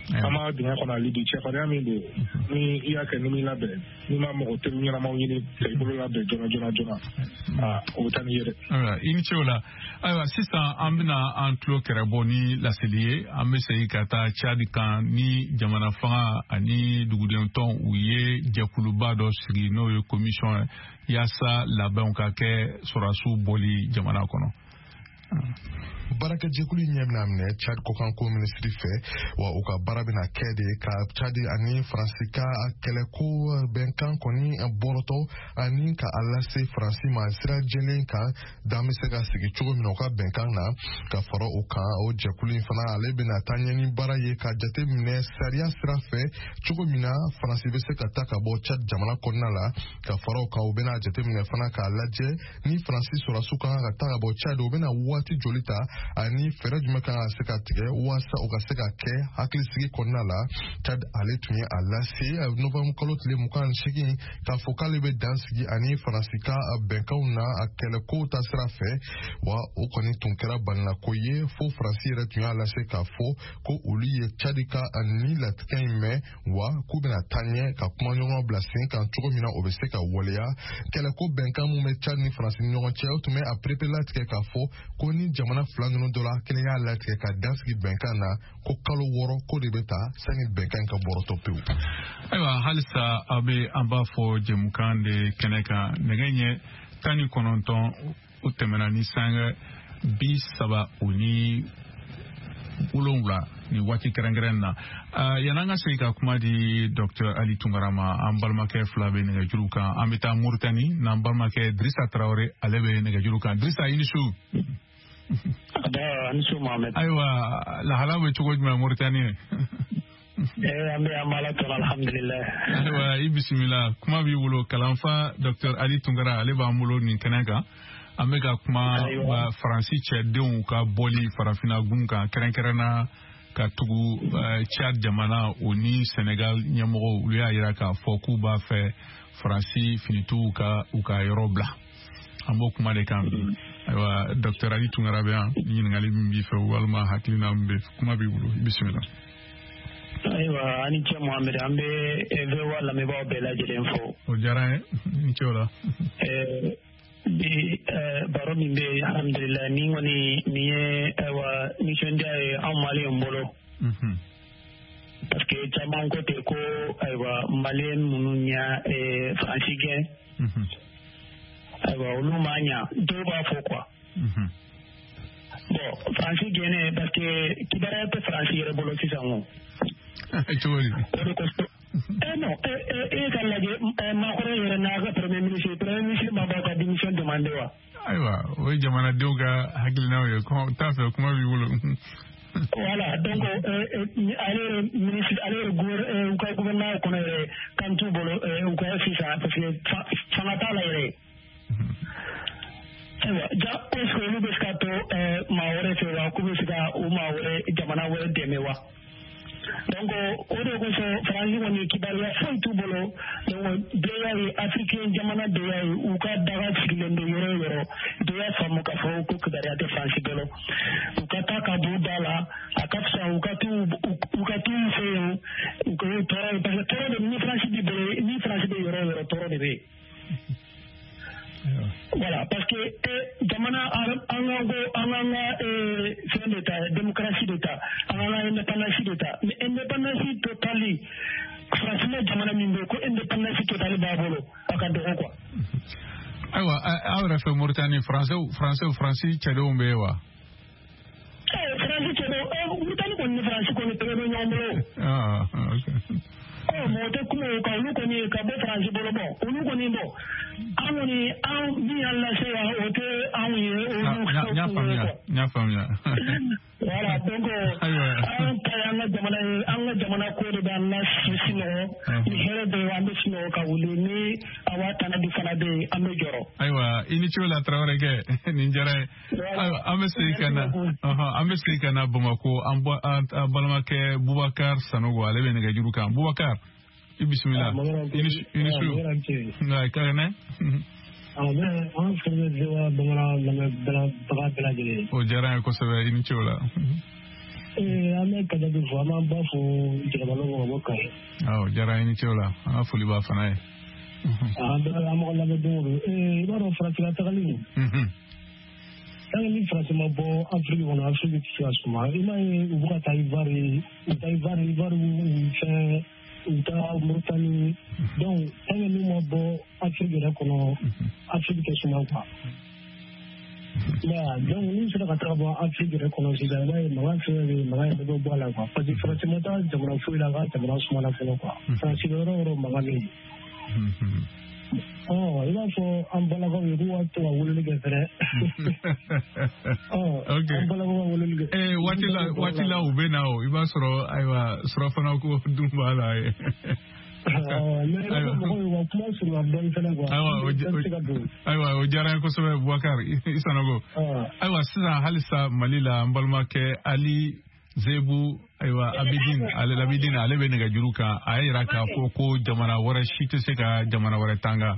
ama dinga kɔnɔ ali di cɛ farinya min don ni i y'a kɛ ni min labɛn ni ma mɔgɔ teri ɲɛnamaw ɲini ka i bolo labɛn joona joona joona aa o bɛ taa ni ye dɛ. I ni ce o la ayiwa sisan an bɛna an tulo kɛrɛ bɔ ni laseli ye an bɛ segin ka taa Cadi kan ni jamana fanga ani dugudenw tɔn u ye jɛkuluba dɔ sigi n'o ye commission yaasa labɛnw ka kɛ sɔrɔdasiw bɔli jamana kɔnɔ. Baraka jɛkulu ɲɛ bɛna minɛ Chad kɔkanko minisiri fɛ wa u ka baara bɛna kɛ de ka Chad ani Faransi ka kɛlɛko bɛnkan kɔni bɔrɔtɔ ani ka a lase Faransi ma sira jɛlen kan dan bɛ se ka sigi cogo min na u ka bɛnkan na ka fara o kan o jɛkulu in fana ale bɛna taa ɲɛ ni baara ye ka jate minɛ sariya sira fɛ cogo min na Faransi bɛ se ka taa ka bɔ Chad jamana kɔnɔna la ka fara o kan u bɛna jate minɛ fana k'a lajɛ ni Faransi sɔrɔdasiw kan ka taa ka bɔ Chad u bɛna waati joli ta ani fɛɛrɛ jumɛn kan ka se ka tigɛ waasa u ka se ka kɛ hakilisigi kɔnɔna la. Chad ale tun ye a lase nɔvɛmburu kalo tile mugan ni seegin k'a fɔ k'ale bɛ dan sigi ani Faransi ka bɛnkanw na a kɛlɛkow ta sira fɛ wa o kɔni tun kɛra baninako ye fo Faransi yɛrɛ tun y'a lase k'a fɔ ko olu ye Chad ka ni latigɛ in mɛn wa k'u bɛna taa ɲɛ ka kuma ɲɔgɔn bila sen kan cogo min na o bɛ se ka waleya. Kɛlɛko bɛnkan mun bɛ Chad ni Faransi ni ɲɔgɔn cɛ o tun bɛ a perepere latigɛ k'a fɔ ko ni jamana fila ninnu dɔ la kelen y'a latigɛ ka dan sigi bɛnkan na ko kalo wɔɔrɔ ko de bɛ taa sani bɛnkan ka bɔrɔtɔ pewu. Ayiwa halisa aw bɛ an b'a fɔ jɛmukan de kɛnɛ kan nɛgɛ ɲɛ tan ni kɔnɔntɔn o tɛmɛna ni sanga bi saba o ni wolonwula ni waati kɛrɛnkɛrɛn na yan'an ka segin ka kuma di Dr Ali Tunkara ma an balimakɛ fila bɛ nɛgɛjuru kan an bɛ taa Moritani n'an balimakɛ Dirisa Tarawele ale bɛ nɛgɛjuru kan. Dirisa i ni su. Ayiwa lahala bɛ cogo jumɛn Moritani ye? An bɛ an b'Ala tanu alhamdulilayi. Ayiwa i bisimila kuma b'i bolo kalanfa Dr Ali Tunkara ale b'an bolo nin kɛnɛ kan an bɛ ka kuma Faransi cɛdenw ka bɔli farafinna gun kan kɛrɛnkɛrɛnna ka tugu Chad jamana o ni Senegal ɲɛmɔgɔw olu y'a jira k'a fɔ k'u b'a fɛ Faransi finitigiw ka u ka yɔrɔ bila an b'o kuma de kan bi. Ayiwa Dr Ali Tunkara bɛ yan ni ɲininkali min b'i fɛ walima hakilina min bɛ kuma b'i bolo i bisimila. Ayiwa ani cɛ Mohamed an bɛ V O A lamɛnbaaw bɛɛ lajɛlen fo. O diyara n ye ni ce o la. Bi baro min bɛ yen alhamdulilayi ni kɔni nin ye ayiwa nisɔndiya ye anw Maliyɛnw bolo. Parce que caman ko ten ko ayiwa Maliyɛn minnu ɲa Faransi gɛn. Ayiwa olu ma ɲa dɔw b'a fɔ quoi. Bon Faransi gɛnnen parce que kibaruya tɛ Faransi yɛrɛ bolo sisan o. Cogo di? O de kosɔn. Eh non, e ka lajɛ Macron yɛrɛ n'a ka premier ministre premier ministre ma b'a ka démission demandé wa? Ayiwa o ye jamanadenw ka hakilinaw ye t'a fɛ kuma b'i bolo. Voilà donc ale ministre ale u ka gouvernement kɔnɔ yɛrɛ kan t'u bolo u ka sisan parce que fanga t'a la yɛrɛ. Ayiwa ja est-ce que olu bɛ se ka to maa wɛrɛ fɛ wa k'u bɛ se ka u maa wɛrɛ jamana wɛrɛ dɛmɛ wa? Donc o de kosɔn Faransi kɔni kibaruya foyi t'u bolo donc bɛɛ y'a ye Africain jamana bɛɛ y'a ye u ka daga sigilen bɛ yɔrɔ o yɔrɔ bɛɛ y'a faamu k'a fɔ ko kibaruya tɛ Faransi bolo u ka taa ka b'u da la a ka fisa u ka t'u u ka t'u fɛ yen u ka ye tɔɔrɔ ye parce que tɔɔrɔ de ni Faransi b'i bolo ni Faransi bɛ yɔrɔ o yɔrɔ tɔɔrɔ de bɛ yen. Voilà, parce que jamana an ka ko an ka fɛn de ta démocratie de ta an ka indépendance de ta mais indépendance totale Faransi jamana min bɛ ko indépendance totale b'a bolo a ka dɔgɔ quoi. Ayiwa aw yɛrɛ fɛ Mauritanie français français Faransi cɛdenw bɛ yen wa? Ɛɛ Faransi cɛdenw Mauritanie kɔni ni Faransi kɔni tɛgɛ bɛ ɲɔgɔn bolo. Ah ok. Mɔgɔ tɛ kuma o kan olu kɔni ka bɔ Faransi bolo bɔ olu kɔni bɔ an kɔni an min y'an lase yan o tɛ anw ye olu n y'a faamuya n y'a faamuya. Voilà donc an ta y'an ka jamana ye an ka jamana ko de b'an la sinɔgɔ ni hɛrɛ bɛ yen an bɛ sinɔgɔ ka wuli ni awa tanadi fana bɛ yen an bɛ jɔrɔ. Ayiwa i ni ce o la Tarawele kɛ nin diyara ye ayiwa an bɛ segin ka na an bɛ segin ka na Bamako an balimakɛ Bubakar Sanogo ale bɛ nɛgɛjuru kan Bubakar i bisimila i ni su nka ka kɛnɛ. An fɛnɛ bɛ wa bamanan lamɛnbaga bɛɛ lajɛlen. O diyara n ye kosɛbɛ i ni ce o la. eh ame kada du fo ma ba fo jaba lo ko ka aw jara ini chola a fuli ba fana e ah da am ko la be do eh ba ro fra tra ta gali mhm tan ni fra ma bo afrique on afrique ti fa suma ima e u ka tai vari tai vari vari fe uta Mauritanie donc tan ni mo bo afrique ra kono afrique ti suma kwa Yeah, donc nous sommes à travers l'Afrique reconnaissue dans les magasins, les magasins de bois là quoi. Parce que franchement, tu me fous là, tu me lances moi là quoi. Franchement, euro magasins. Oh, il va faut un balago de bois toi ou le gars. Oh, okay. Un balago ou le gars. Eh, watila watila ube nao. Il va soro aiwa soro fana ko dumba là. Aywa o jara ko sobe Boubacar Isanogo aywa sisa halisa malila mbalma ke Ali Zebu aywa Abidin ale Abidin ale be nga juruka ayira ka ko ko jamana wara shite se ka jamana wara tanga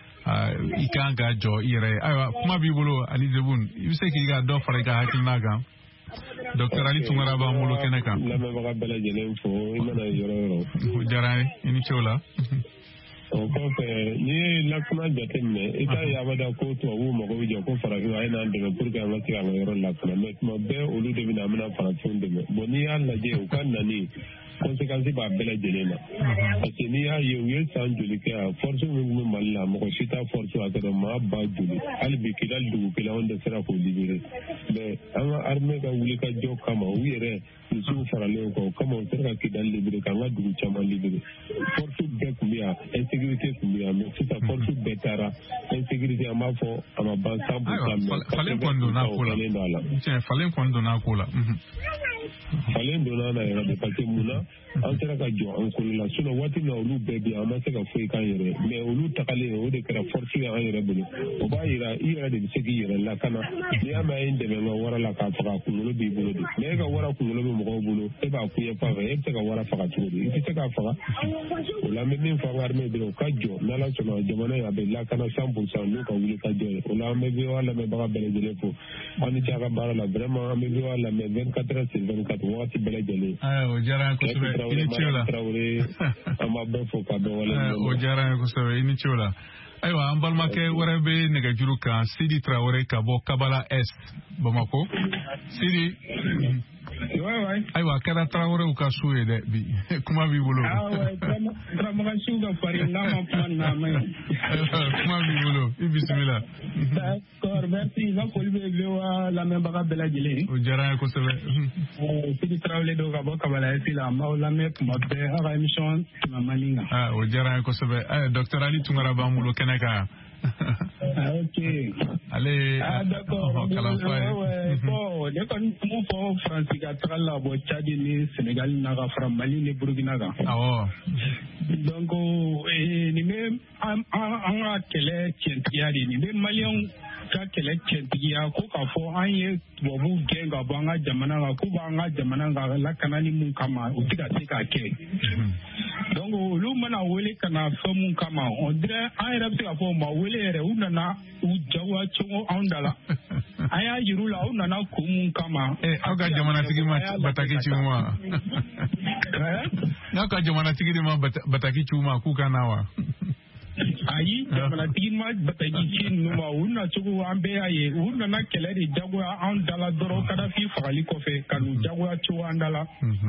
ikanga jo ire aywa kuma bibolo Ali Zebun ibse ki ga do fara ga hakilna ga Docteur Ali Tungara ba mulo kenaka la me ba bela jele fo imana yoro yoro jara ini chola o ko fe ni la kuma jatenne ita ya bada ko to wu mo ko je ko fara ko ay nan de pour que ngati ang yoro la kuma mais mo be olu de bina mena fara tunde boni ya la je o kan nani conséquence ba bela jele na parce que ni ya yewe san joli ka force mu malla mo ko sita force akada ma ba joli al bi kidal du kila on de sera ko libéré mais anga armée ka wuli ka jo kama wire su fara le ko kama on sera kidal libéré ka ngadu chama libéré force be kumia insécurité kumia mais sita force betara insécurité ama fo ama ba sambu kam falen kondo na kula tiens falen kondo na kula falen dona na era de parce muna an sera ka jo an ko la suna wati na olu bebi ama se ka foi kan yere mais olu takale o de kera force ya an yere bulu o ba ira ira de se ki yere la kana ni ama inde be ma wara la ka faka ku no bi bulu de mais ka wara ku no be mo ko bulu e ba ku ye pa e se ka wara faka tu de e se ka faka o la me min fa war me de o ka jo na la suna jamana ya be la kana cent pour cent no ka wuli ka jo o la me be wala me ba bele de po ani ja ka bara la vraiment me be wala me vingt-quatre heures sur vingt-quatre wati bele jele ah o jara ko sube ini chola ama be fo ka do wala o jara ko sube ini chola aywa ambalma ke warabe nega juruka Sidi Traoré ka bo Kabala Est Bamako Sidi aywa kada Traoré u ka suye de bi kuma bi bolo ah ouais trama shuga pari na ma plan na mai kuma bi bolo bismillah d'accord merci va ko libe lewa la même baga bela jele o jara ko sebe euh Sidi Traoré do ka bo Kabala Est la ma la me kuma be ara émission na maninga ah o jara ko sebe eh Docteur Ali Tungara ba mulo kenaka ah ok allez ah d'accord ouais bon de kon mo fo France ga trala bo Tchad ni Sénégal na ga fra Mali ni Burkina ga ah oh donc eh ni même en en kele tientiari ni même Malien ka kele tientiya ko ka fo an ye bobu genga bo an jamana ga ko ba an jamana ga la kanani mun kama o tiga tika ke donc lu mana wele kana fo mun kama on dirait an yɛrɛ bɛ se ka fɔ ma wele yɛrɛ u nana u jagoya cogo anw da la an y'a yiru la u nana ko mun kama eh aw ka jamanatigi ma bataki ciw ma n'aw ka jamanatigi de ma bataki ciw ma k'u ka na wa ayi jamanatigi ma bataki ci ninnu ma u na cogo an bɛɛ y'a ye u nana kɛlɛ de jagoya anw da la dɔrɔn Kadafi fagali kɔfɛ ka n'u jagoya cogo an da la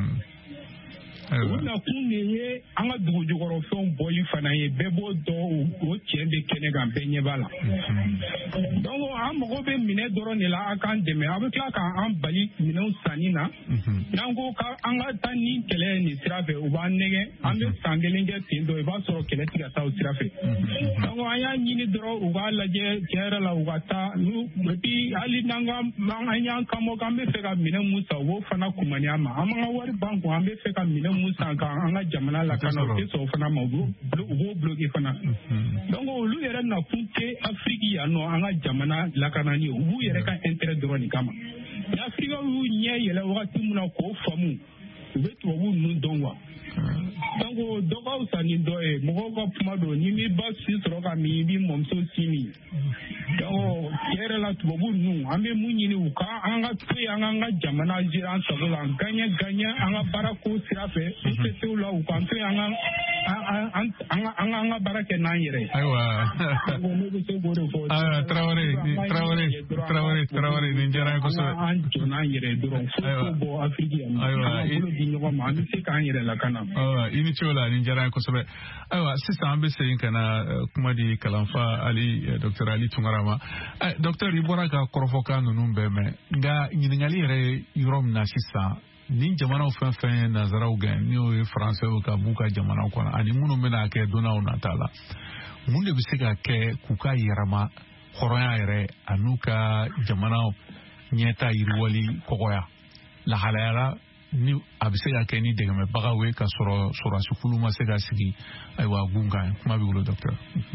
u na kun de ye an ka dugu jukɔrɔ fɛnw bɔli fana ye bɛɛ b'o dɔn o tiɲɛ bɛ kɛnɛ kan bɛɛ ɲɛ b'a la donc an mago bɛ minɛ dɔrɔn de la a k'an dɛmɛ a bɛ tila k'an bali minɛnw sanni na n'an ko k'an ka taa ni kɛlɛ ye nin sira fɛ u b'an nɛgɛ an bɛ san kelen kɛ ten tɔ i b'a sɔrɔ kɛlɛ tɛ ka taa o sira fɛ donc an y'a ɲini dɔrɔn u k'a lajɛ tiɲɛ yɛrɛ la u ka taa n'u et puis hali n'an ka an y'an kanbɔ k'an bɛ fɛ ka minɛn mun san u b'o fana kumani an ma an m'an ka wari ban kun an bɛ fɛ ka minɛn mun san kan an ka jamana lakana o tɛ sɔn o fana ma u b'o bloqué fana donc olu yɛrɛ na kun tɛ Afrique yan nɔ an ka jamana lakanani u b'u yɛrɛ ka intérêt dɔrɔn de kama ni Afrique y'u ɲɛ yɛlɛ wagati min na k'o faamu u bɛ tubabu ninnu dɔn wa donc dɔ ka fisa ni dɔ ye mɔgɔw ka kuma don ni mi ba si sɔrɔ ka min i b'i mɔmuso si min donc yɛrɛ la tubabu ninnu an bɛ mun ɲini u ka an ka to yen an k'an ka jamana jira an sago la gaɲɛ gaɲɛ an ka baara ko sira fɛ u tɛ se u la u k'an to yen an ka an ka baara kɛ n'an yɛrɛ ye. ayiwa ne bɛ se k'o de fɔ. Tarawele Tarawele Tarawele Tarawele nin diyara n ye kosɛbɛ. an jɔ n'an yɛrɛ ye dɔrɔn fo ko bɔ Afiriki yan. ayiwa an ka bolo di ɲɔgɔn ma an bɛ se k'an yɛrɛ lakana. ayiwa i ni ce o la nin diyara n ye kosɛbɛ. ayiwa sisan an bɛ segin ka na kuma di kalanfa Ali Dr Ali Tunkara ma. Docteur i bɔra ka kɔrɔfɔkan ninnu bɛɛ mɛn nka ɲininkali yɛrɛ ye yɔrɔ min na sisan ni jamanaw fɛn fɛn ye nanzaraw gɛn ni o ye faransɛw ka b'u ka jamanaw kɔnɔ ani minnu bɛna kɛ don n'aw nata la mun de bɛ se ka kɛ k'u ka yɛrɛma hɔrɔnya yɛrɛ an'u ka jamanaw ɲɛta yiriwali kɔgɔya lahalayala ni a bɛ se ka kɛ ni dɛmɛbagaw ye ka sɔrɔ sɔrɔsi kulu ma se ka sigi ayiwa gun kan kuma b'i bolo docteur.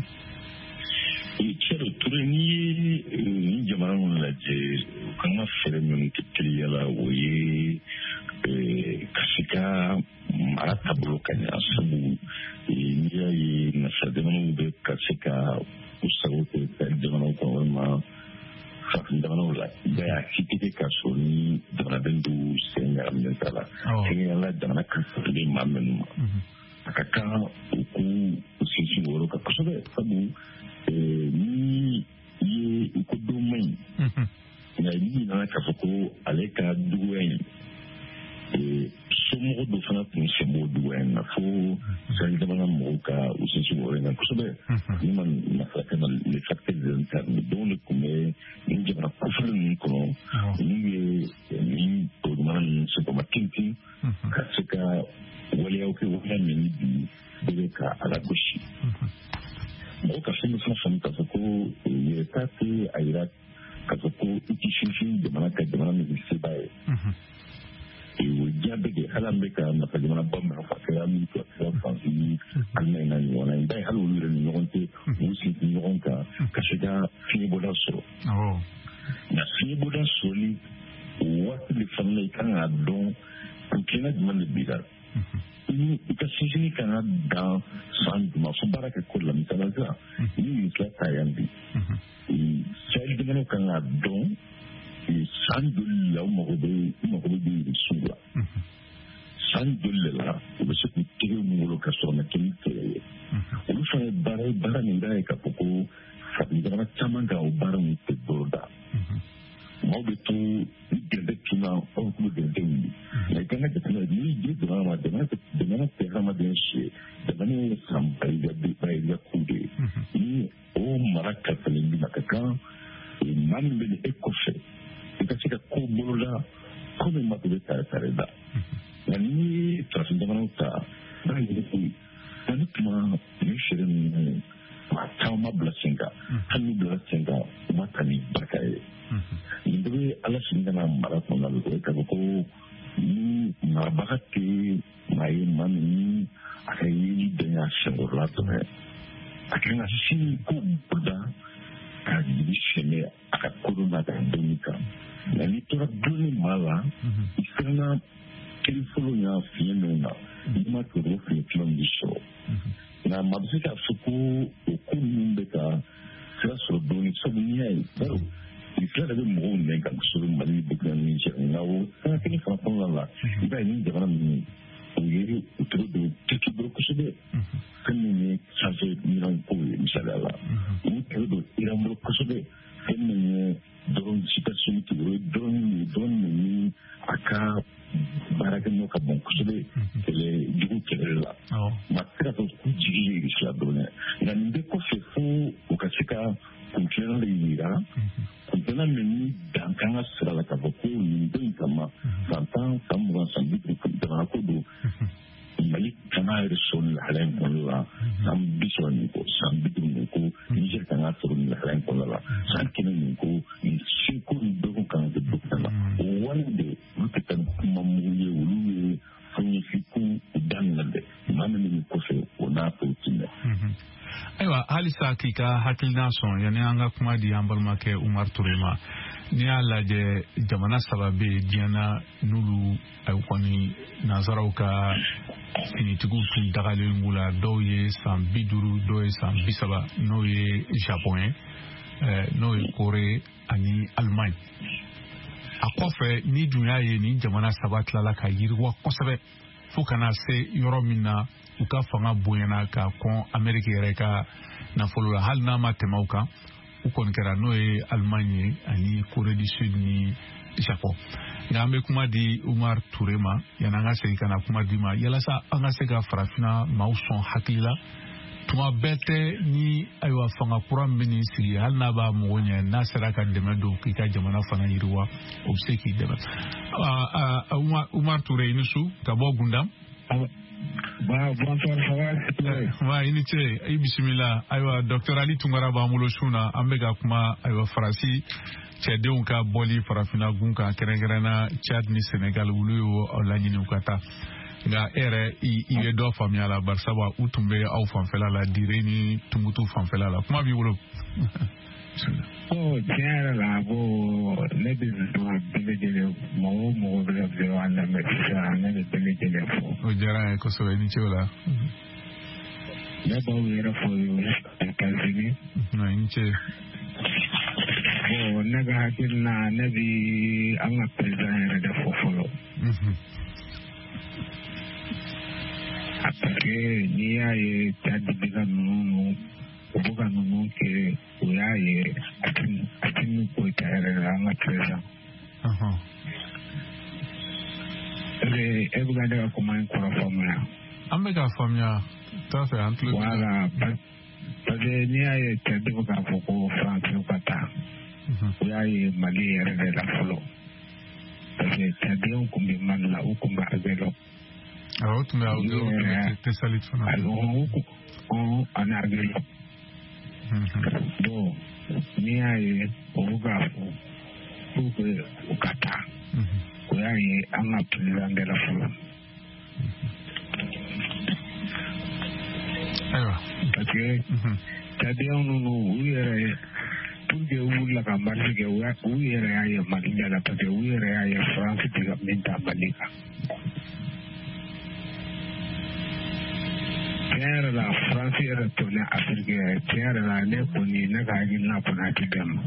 Cɛro Ture n'i ye nin jamana minnu lajɛ an ka fɛɛrɛ minnu kɛ teliya la o ye ka se ka mara taabolo ka ɲɛ sabu n'i y'a ye nasa jamanaw bɛ ka se ka u sago kɛ jamanaw kan walima farafin jamanaw la i b'a ye a si tɛ kɛ ka sɔrɔ ni jamanaden dɔw sen ɲagaminen t'a la kɛrɛnkɛrɛnnenya jamana kan fɛlen maa minnu ma a ka kan u k'u sinsin o yɔrɔ kan kosɛbɛ sabu ni ye u ko don man ɲi nka ni nana k'a fɔ ko ale ka duguya in somɔgɔ dɔ fana tun sen b'o duguya in na fo sani jamana mɔgɔw ka u sinsin o yɔrɔ in na kosɛbɛ ni ma masakɛ na le facteurs internes dɔw de tun bɛ nin jamana kɔfɛlen ninnu kɔnɔ n'u ye nin jamana ninnu sɛbɛnma tintin ka se ka waleyaw kɛ waleya min bi bɛɛ bɛ ka ala gosi. mɔgɔ ka fɛn fana faamu k'a fɔ ko yɛrɛta tɛ a yira k'a fɔ ko i tɛ sinsin jamana ka jamana min seba ye o diya bɛ kɛ hali an bɛ ka nafa jamana ba min fɔ a kɛra min to a kɛra Faransi ni Alimaɲi n'a ɲɔgɔnna ye i b'a ye hali olu yɛrɛ ni ɲɔgɔn cɛ u sinsin ɲɔgɔn kan ka se ka fiɲɛbɔda sɔrɔ nka fiɲɛbɔda sɔrɔli o waati de fana la i kan k'a dɔn kun tilenna jumɛn de b'i la i ka sinsinni kan ka dan san jumɛn fo baara kɛ ko la misaliya sisan ni nin tila ta yan bi sahel jamanaw kan ka dɔn san joli la u mago bɛ u mago bɛ yirisiw la san joli de la u bɛ se k'u tɛgɛ wolo ka sɔrɔ na kɛ ni kɛlɛ ye olu fana ye baara ye baara min b'a ye k'a fɔ ko farafin jamana caman kan o baara min tɛ bolo da maaw bɛ to ni gɛlɛya tunna aw k'u gɛlɛya wuli nka i kan ka jateminɛ n'i ye jamana ma jamana tɛ hadamaden si ye jamana ye san bayiriya ko de ye ni o mara kalifalen bi ma ka kan maa min bɛ nin e kɔfɛ i ka se ka ko boloda ko min ma bɛ tare tare da nka n'i ye farafin jamanaw ta n'a yɛrɛ ko ani tuma nin feere ninnu maa caman ma bila sen kan hali n'u bila sen kan u ma ta ni barika ye nin bɛɛ bɛ ala sini ka na mara kɔnɔna la o ye k'a fɔ ko ni marabaga tɛ maa ye maa min ni a ka yiri bɛn y'a sɛngɔrɔla tɛmɛ a kan ka sini ko boda ka jigi sɛmɛ a ka kodɔn n'a ka dɔnni kan nka n'i tora dɔnni maa la i fana kiri fɔlɔ y'a fiɲɛ min na n'i ma to o fiɲɛ kelen bi sɔrɔ nka maa bɛ se k'a fɔ ko o ko ninnu bɛ ka sira sɔrɔ dɔɔni sabu n'i y'a ye baro nin fila de bɛ mɔgɔw nɛn kan kosɛbɛ Mali Burukina ni Niger nka o fɛn kelen fana kɔnɔna la i b'a ye ni jamana ninnu o ye u tɔgɔ don tɛki dɔrɔn kosɛbɛ fɛn min ye sanfɛ minan ko ye misaliya la u tɔgɔ don Iran bolo kosɛbɛ fɛn min ye dɔrɔn situation tɛ o ye dɔrɔn min ye dɔrɔn min ni a ka baarakɛɲɔgɔn ka bon kosɛbɛ kɛlɛ jugu kɛlɛ la maa tɛ se ka fɔ k'u jigi ye Russia dɔrɔn dɛ nka nin bɛɛ kɔfɛ fo u ka se ka kuntilenna de yira kuntilenna min ni dan kan ka sira la k'a fɔ ko nin bɛ in kama san tan san mugan san bi duuru jamana ko don Mali kan ka yɛrɛ sɔrɔ nin lahala in kɔnɔna la san bi sɔrɔ nin ko san bi duuru nin ko Niger kan ka sɔrɔ nin lahala in kɔnɔna la san kɛmɛ nin ko nin seko nin dɔgɔ kan ka kɛ dɔgɔ la o wale de olu tɛ taa kuma mugu ye olu ye fɛnɲɛfiku daminɛ dɛ maa min bɛ kɔfɛ o n'a tɔw ti mɛn. Ayiwa halisa k'i ka hakilina sɔn yanni an ka kuma di an balimakɛ Umaru Ture ma n'i y'a lajɛ jamana saba bɛ yen diɲɛ na n'olu kɔni nanzaraw ka finitigiw tun dagalen b'u la dɔw ye san bi duuru dɔw ye san bi saba n'o ye Japon ye n'o ye Kore ani Allemagne a kɔfɛ ni dun y'a ye ni jamana saba tilala ka yiriwa kosɛbɛ fo kana se yɔrɔ min na u ka fanga bonyana ka kɔn Amérique yɛrɛ ka nafolo la hali n'a ma tɛmɛ u kan u kɔni kɛra n'o ye Allemagne ye ani Corée du Sud ni Japon nka an bɛ kuma di Umar Touré ma yan'an ka segin ka na kuma di ma yalasa an ka se ka farafina maaw sɔn hakili la tuma bɛɛ tɛ ni ayiwa fanga kura min bɛ nin sigi hali n'a b'a mɔgɔ ɲɛ n'a sera ka dɛmɛ don k'i ka jamana fana yiriwa o bɛ se k'i dɛmɛ Umar Touré i ni su ka bɔ Gundam. Wa i ni ce i bisimila ayiwa Docteur Ali Tunkara b'an bolo su na an bɛ ka kuma ayiwa Faransi cɛdenw ka bɔli farafina gun kan kɛrɛnkɛrɛnna Tchad ni Senegal olu y'o laɲini u ka taa nka e yɛrɛ i ye dɔ faamuya la bari sabu u tun bɛ aw fanfɛla la dire ni Tumutu fanfɛla la kuma b'i bolo. Oh, tiɲɛ yɛrɛ la ko ne bɛ bɛɛ lajɛlen mɔgɔ o mɔgɔ bɛ ka video an lamɛn sisan ne bɛ bɛɛ lajɛlen fɔ. O diyara n ye kosɛbɛ i ni ce o la. Ne b'aw yɛrɛ fɔ États-Unis. I ni ce. Bon ne ka hakili la ne bɛ an ka président yɛrɛ de fɔ fɔlɔ. Parce que n'i y'a ye Tchad bɛ ka ninnu u bɛ ka ninnu kɛ o y'a ye Asimi Goïta yɛrɛ la an ka président. E bɛ ka ne ka kuma in kɔrɔ faamuya. An bɛ k'a faamuya t'a fɛ an tulo. Voilà parce que n'i y'a ye Tchad bɛ k'a fɔ ko France ka taa o y'a ye Mali yɛrɛ de la fɔlɔ parce que Tchadiens tun bɛ Mali la u tun bɛ Agelo. Awɔ o tun bɛ Agelo tɛ salit fana. Ani Agelo. Bon n'i y'a ye o bɛ k'a fɔ pour que u ka taa o y'a ye an ka président de la fɔlɔ. Ayiwa parce que Tchadiens ninnu u yɛrɛ pour que u wulila ka marche kɛ u yɛrɛ y'a ye Mali de la parce que u yɛrɛ y'a ye France tɛ ka min ta Mali kan. Tiɲɛ yɛrɛ la France yɛrɛ tɔlen Afrique yɛrɛ tiɲɛ yɛrɛ la ne kɔni ne ka hakilina kɔni a tɛ bɛn ma.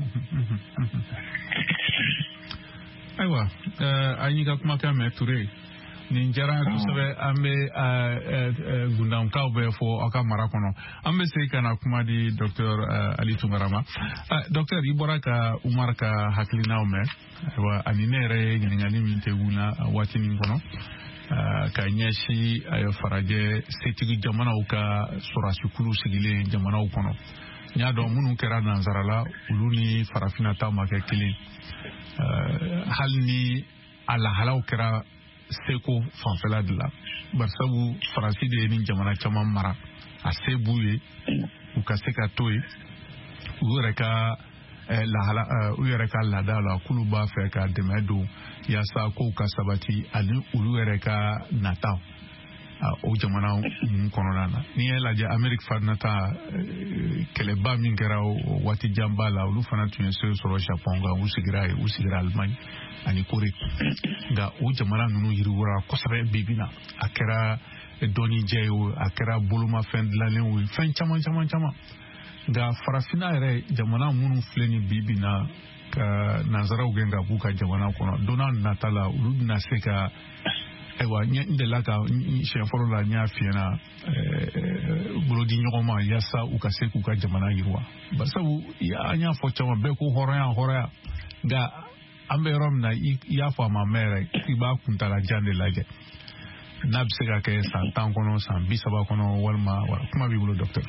Ayiwa an y'i ka kumakan mɛn Touré nin diyara kosɛbɛ an bɛ gundamkaw bɛɛ fɔ aw ka mara kɔnɔ an bɛ segin ka na kuma di Docteur Ali Tunkara ma Docteur i bɔra ka Umar ka hakilinaw mɛn ayiwa ani ne yɛrɛ ye ɲininkali min tɛ wuna waati min kɔnɔ ka ɲɛsin farajɛ setigi jamanaw ka sɔrɔsikulu sigilen jamanaw kɔnɔ n y'a dɔn minnu kɛra nansarala olu ni farafina ta ma kɛ kelen hali ni a lahalaw kɛra seko fanfɛla de la barisabu faransi de ye ni jamana caman mara a se b'u ye u ka se ka to ye u yɛrɛ ka lahala u yɛrɛ ka laada la k'olu b'a fɛ ka dɛmɛ don yaasa kow ka sabati ani olu yɛrɛ ka nataw o jamana ninnu kɔnɔna na n'i y'a lajɛ Amérique fana ta kɛlɛba min kɛra o waati janba la olu fana tun ye se sɔrɔ Japon kan u sigira yen u sigira Allemagne ani Corée nka o jamana ninnu yiriwara kosɛbɛ bi bi na a kɛra dɔnnijɛ ye o a kɛra bolomafɛn dilanlen o fɛn caman caman caman nka farafina yɛrɛ jamana minnu filɛ ni bi bi na ka nanzaraw gɛn ka b'u ka jamana kɔnɔ don n'a nata la olu bɛna se ka ayiwa n delila ka siɲɛ fɔlɔ la n y'a f'i ɲɛna bolodi ɲɔgɔn ma yaasa u ka se k'u ka jamana yiriwa barisabu an y'a fɔ caman bɛɛ ko hɔrɔnya hɔrɔnya nka an bɛ yɔrɔ min na i y'a fɔ a ma mɛn yɛrɛ i b'a kuntala jan de lajɛ n'a bɛ se ka kɛ san tan kɔnɔ san bi saba kɔnɔ walima kuma b'i bolo Docteur.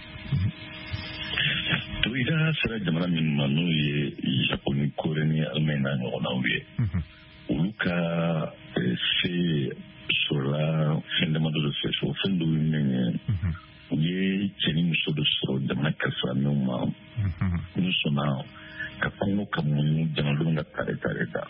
to i ka sera jamana min ma n'o ye Japon ni Corée ni Allemagne n'a ɲɔgɔnnaw ye olu ka se sɔrɔla fɛn damadɔ de fɛ o fɛn dɔw ye min ye u ye cɛ ni muso dɔ sɔrɔ jamana kalifaminɛw ma n'u sɔnna ka kɔngɔ ka muɲu jamanadenw ka tare tare ta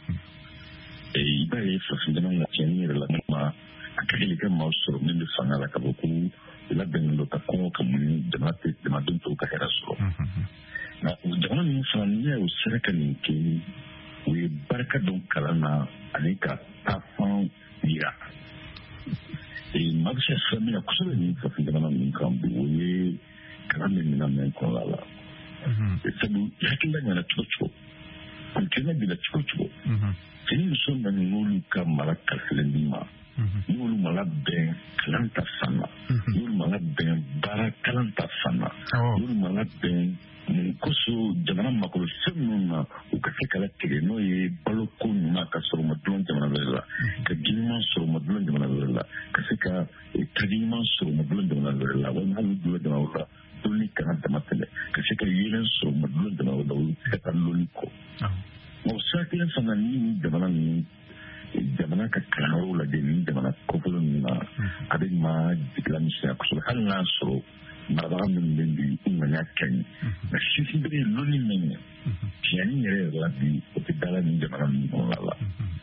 i b'a ye farafin jamana ka tiɲɛni yɛrɛ la kuma a ka kɛ maaw sɔrɔ min bɛ fanga la ka bɔ ko u labɛnnen don ka kɔngɔ ka muɲu jamanadenw tɔw ka hɛrɛ sɔrɔ nka o jamana ninnu fana n'i y'a ye u sera ka nin kɛ u ye barika dɔn kalan na ani ka taafan yira maa bɛ se ka siran min na kosɛbɛ nin farafin jamana ninnu kan bi o ye kalan min mina mɛn kɔnɔla la sabu hakilla ngana chocho kuntena bila chocho tini sonda ngulu ka malaka selendima ngulu malabe kalanta sana ngulu malabe bara kalanta sana ngulu malabe koso jamana makolo semuna ukafika la tegeno ye baloko nyuma ka soro madlon jamana bela ka ginma soro madlon jamana bela ka seka tadima soro madlon jamana bela wala halu dula jamana bela duli kana tamatele ka seka yelen soro madlon jamana bela ka loliko mo sakle sana ni jamana ni jamana ka karo la de ni jamana kopolo ni na ade ma diklamisa ko halna soro marabara min bɛ bi i ŋaniya ka ɲi nka sisi bɛ loni min tiɲɛni yɛrɛ yɛrɛ la bi o tɛ dala ni jamana min kɔnɔna la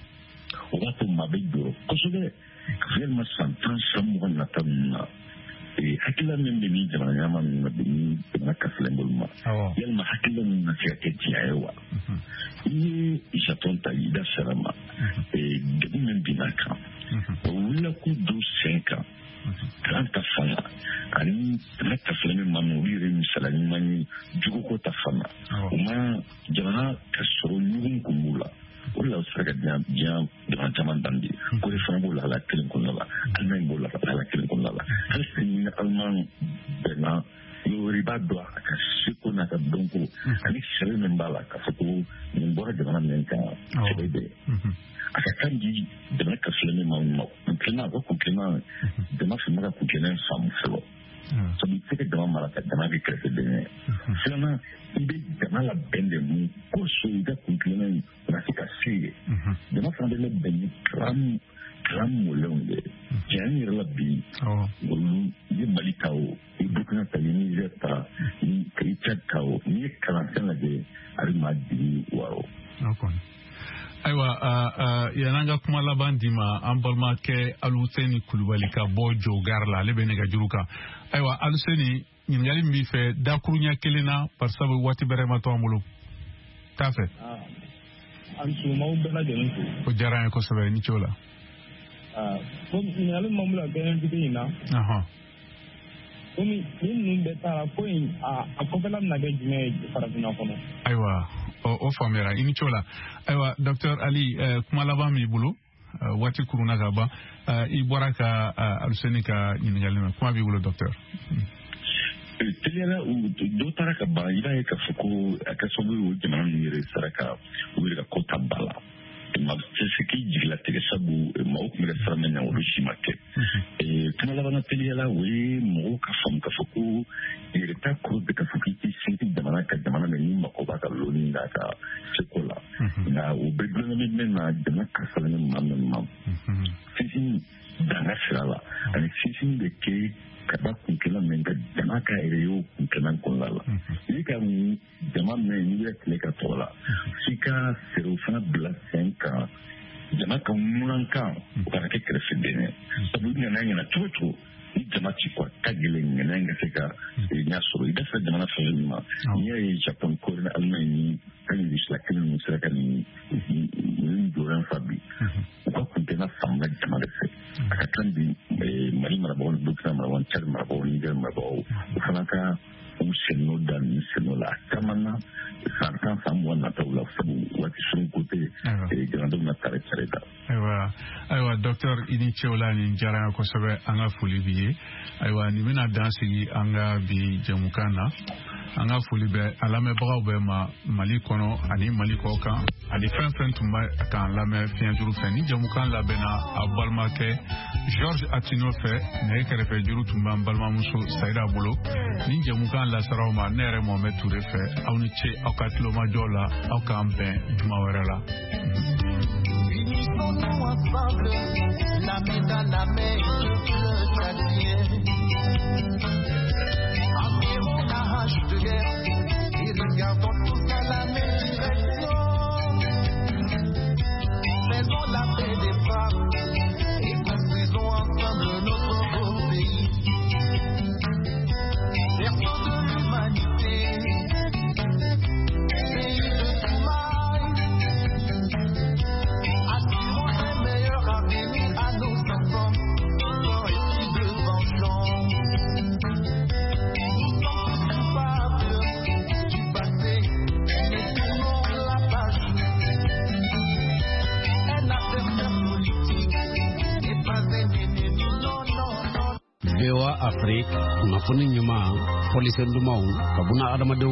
o b'a to maa bɛ jɔrɔ kosɛbɛ yalima san tan san mugan nata ninnu na hakilila min bɛ ni jamana ɲɛma min na bi ni jamana kasilen bolo ma yalima hakilila min na se ka kɛ tiɲɛ ye wa i ye isatɔn ta i da sera ma degun min binna kan o wulila k'u don sen kan kalan ta fanga ani tɛmɛ kafilɛ min ma min olu yɛrɛ misala ɲuman ye jugu ko ta fanga o ma jamana ka sɔrɔ ɲugun kun b'u la o de la o sera ka diɲɛ diɲɛ jamana caman dan de ko de fana b'o la ala kelen kɔnɔna la alimɛɲi b'o la ala kelen kɔnɔna la hali sini ni alimɛɲi bɛnna yɔrɔ i b'a dɔn a ka seko n'a ka dɔnko ani sɛbɛn min b'a la k'a fɔ ko nin bɔra jamana min kan sɛbɛn bɛ a ka kan di jamana kafilɛ min ma ma kunkilina a ko kunkilina jama fima ka kunkilina faamu fɔlɔ sabu i tɛ se ka jama mara ka jama kɛ kɛrɛfɛden ye filanan i bɛ jama labɛn de mun ko so i ka kunkilina in na se ka se ye jama fana bɛ labɛn ni kalan kalan mɔlenw de tiɲɛ yɛrɛ la bi olu i ye mali ta o i ye burukina ta i ye nizɛri ta ka i cadi ta o n'i ye kalanfɛn lajɛ a bɛ maa digi wɔɔrɔ. Ayiwa yan'an ka kuma laban di ma an balimakɛ Aluseni Kulubali ka bɔ Jogar la ale bɛ nɛgɛjuru kan ayiwa Aluseni ɲininkali min b'i fɛ dakuru ɲɛ kelen na par sabu waati bɛrɛ ma to an bolo t'a fɛ. an tumaw bɛɛ lajɛlen fo. o diyara n ye kosɛbɛ ni ce la. ko ɲininkali min b'an bolo a gɛlɛn fitinin na. komi ni ninnu bɛɛ taara ko in a kɔfɛla bɛna kɛ jumɛn ye farafinna kɔnɔ. ayiwa o faamuyara i ni ce la ayiwa docteur Ali kuma laban b'i bolo waati kurunna ka ban i bɔra ka Aluseni ka ɲininkali mɛn kuma b'i bolo docteur. teliyara dɔ taara ka ban i b'a ye k'a fɔ ko a ka sababu ye o jamana ninnu yɛrɛ sara ka u yɛrɛ ka ko ta ba la ma tɛ se k'i jigilatigɛ sabu mɔgɔw tun bɛ ka sira min na olu si ma kɛ kuma labanna teliyala o ye mɔgɔw ka faamu k'a fɔ ko yɛrɛta kɔrɔ bɛ k'a fɔ k'i tɛ sinsin jamana ka jamana min ni mako b'a ka loni n'a ka seko la nka o bɛ dulɔmin min na jamana kasara ni maa min ma sinsin danga sira la ani sinsin bɛ kɛ ka da kunkɛla min ka jama ka yɛrɛ y'o kunkɛla kɔnɔna la i ka jama min n'i bɛ tile ka tɔgɔ la f'i ka fɛɛrɛw fana bila sen kan jama ka murankan o kana kɛ kɛrɛfɛden ye sabu i nana ɲɛna cogo cogo ni jama ci kɔ ka gɛlɛn ŋɛnɛ ka se ka ɲa sɔrɔ i da sera jamana fɛn min ma n'i y'a ye Japon Kore ni Allemagne ni kan ɲi sila kelen ninnu sera ka nin nin jɔyɔrɔ fa bi u ka kunkɛla faamuya jama de fɛ a ka kan di Mali marabagaw ni Burkina marabagaw ni Tchad marabagaw ni Niger marabagaw o fana ka u sen n'o da ni sen n'o la a caman na san tan san mugan nataw la sabu waati surun ko tɛ jamanadenw na tare tare da. ayiwa ayiwa docteur i ni ce o la nin diyara n ye kosɛbɛ an ka foli b'i ye ayiwa nin bɛna dan sigi an ka bi jɛmukan na an ka foli bɛ a lamɛnbagaw bɛɛ ma Mali kɔnɔ ani Mali kɔ kan ani fɛn fɛn tun bɛ k'an lamɛn fiɲɛjuru fɛ ni jɛmukan labɛnna a balimakɛ Georges Atino fɛ nɛgɛ kɛrɛfɛ juru tun b'an balimamuso Sayida bolo ni jɛmukan lasaraw ma ne yɛrɛ Mohamed Ture fɛ aw ni ce aw ka tulomajɔ la aw k'an bɛn juma wɛrɛ la. Unissons-nous ensemble, la main dans la main sur le chantier. Environs la hache de guerre et regardons tous à la même direction. Faisons la paix des femmes et construisons ensemble notre beau pays. Berceau de l'humanité, pays de tout mal. Assurons un meilleur avenir à nos enfants, sans esprit de vengeance. Afrique kunnafoni ɲuman fɔlisɛn dumanw ka buna adamadenw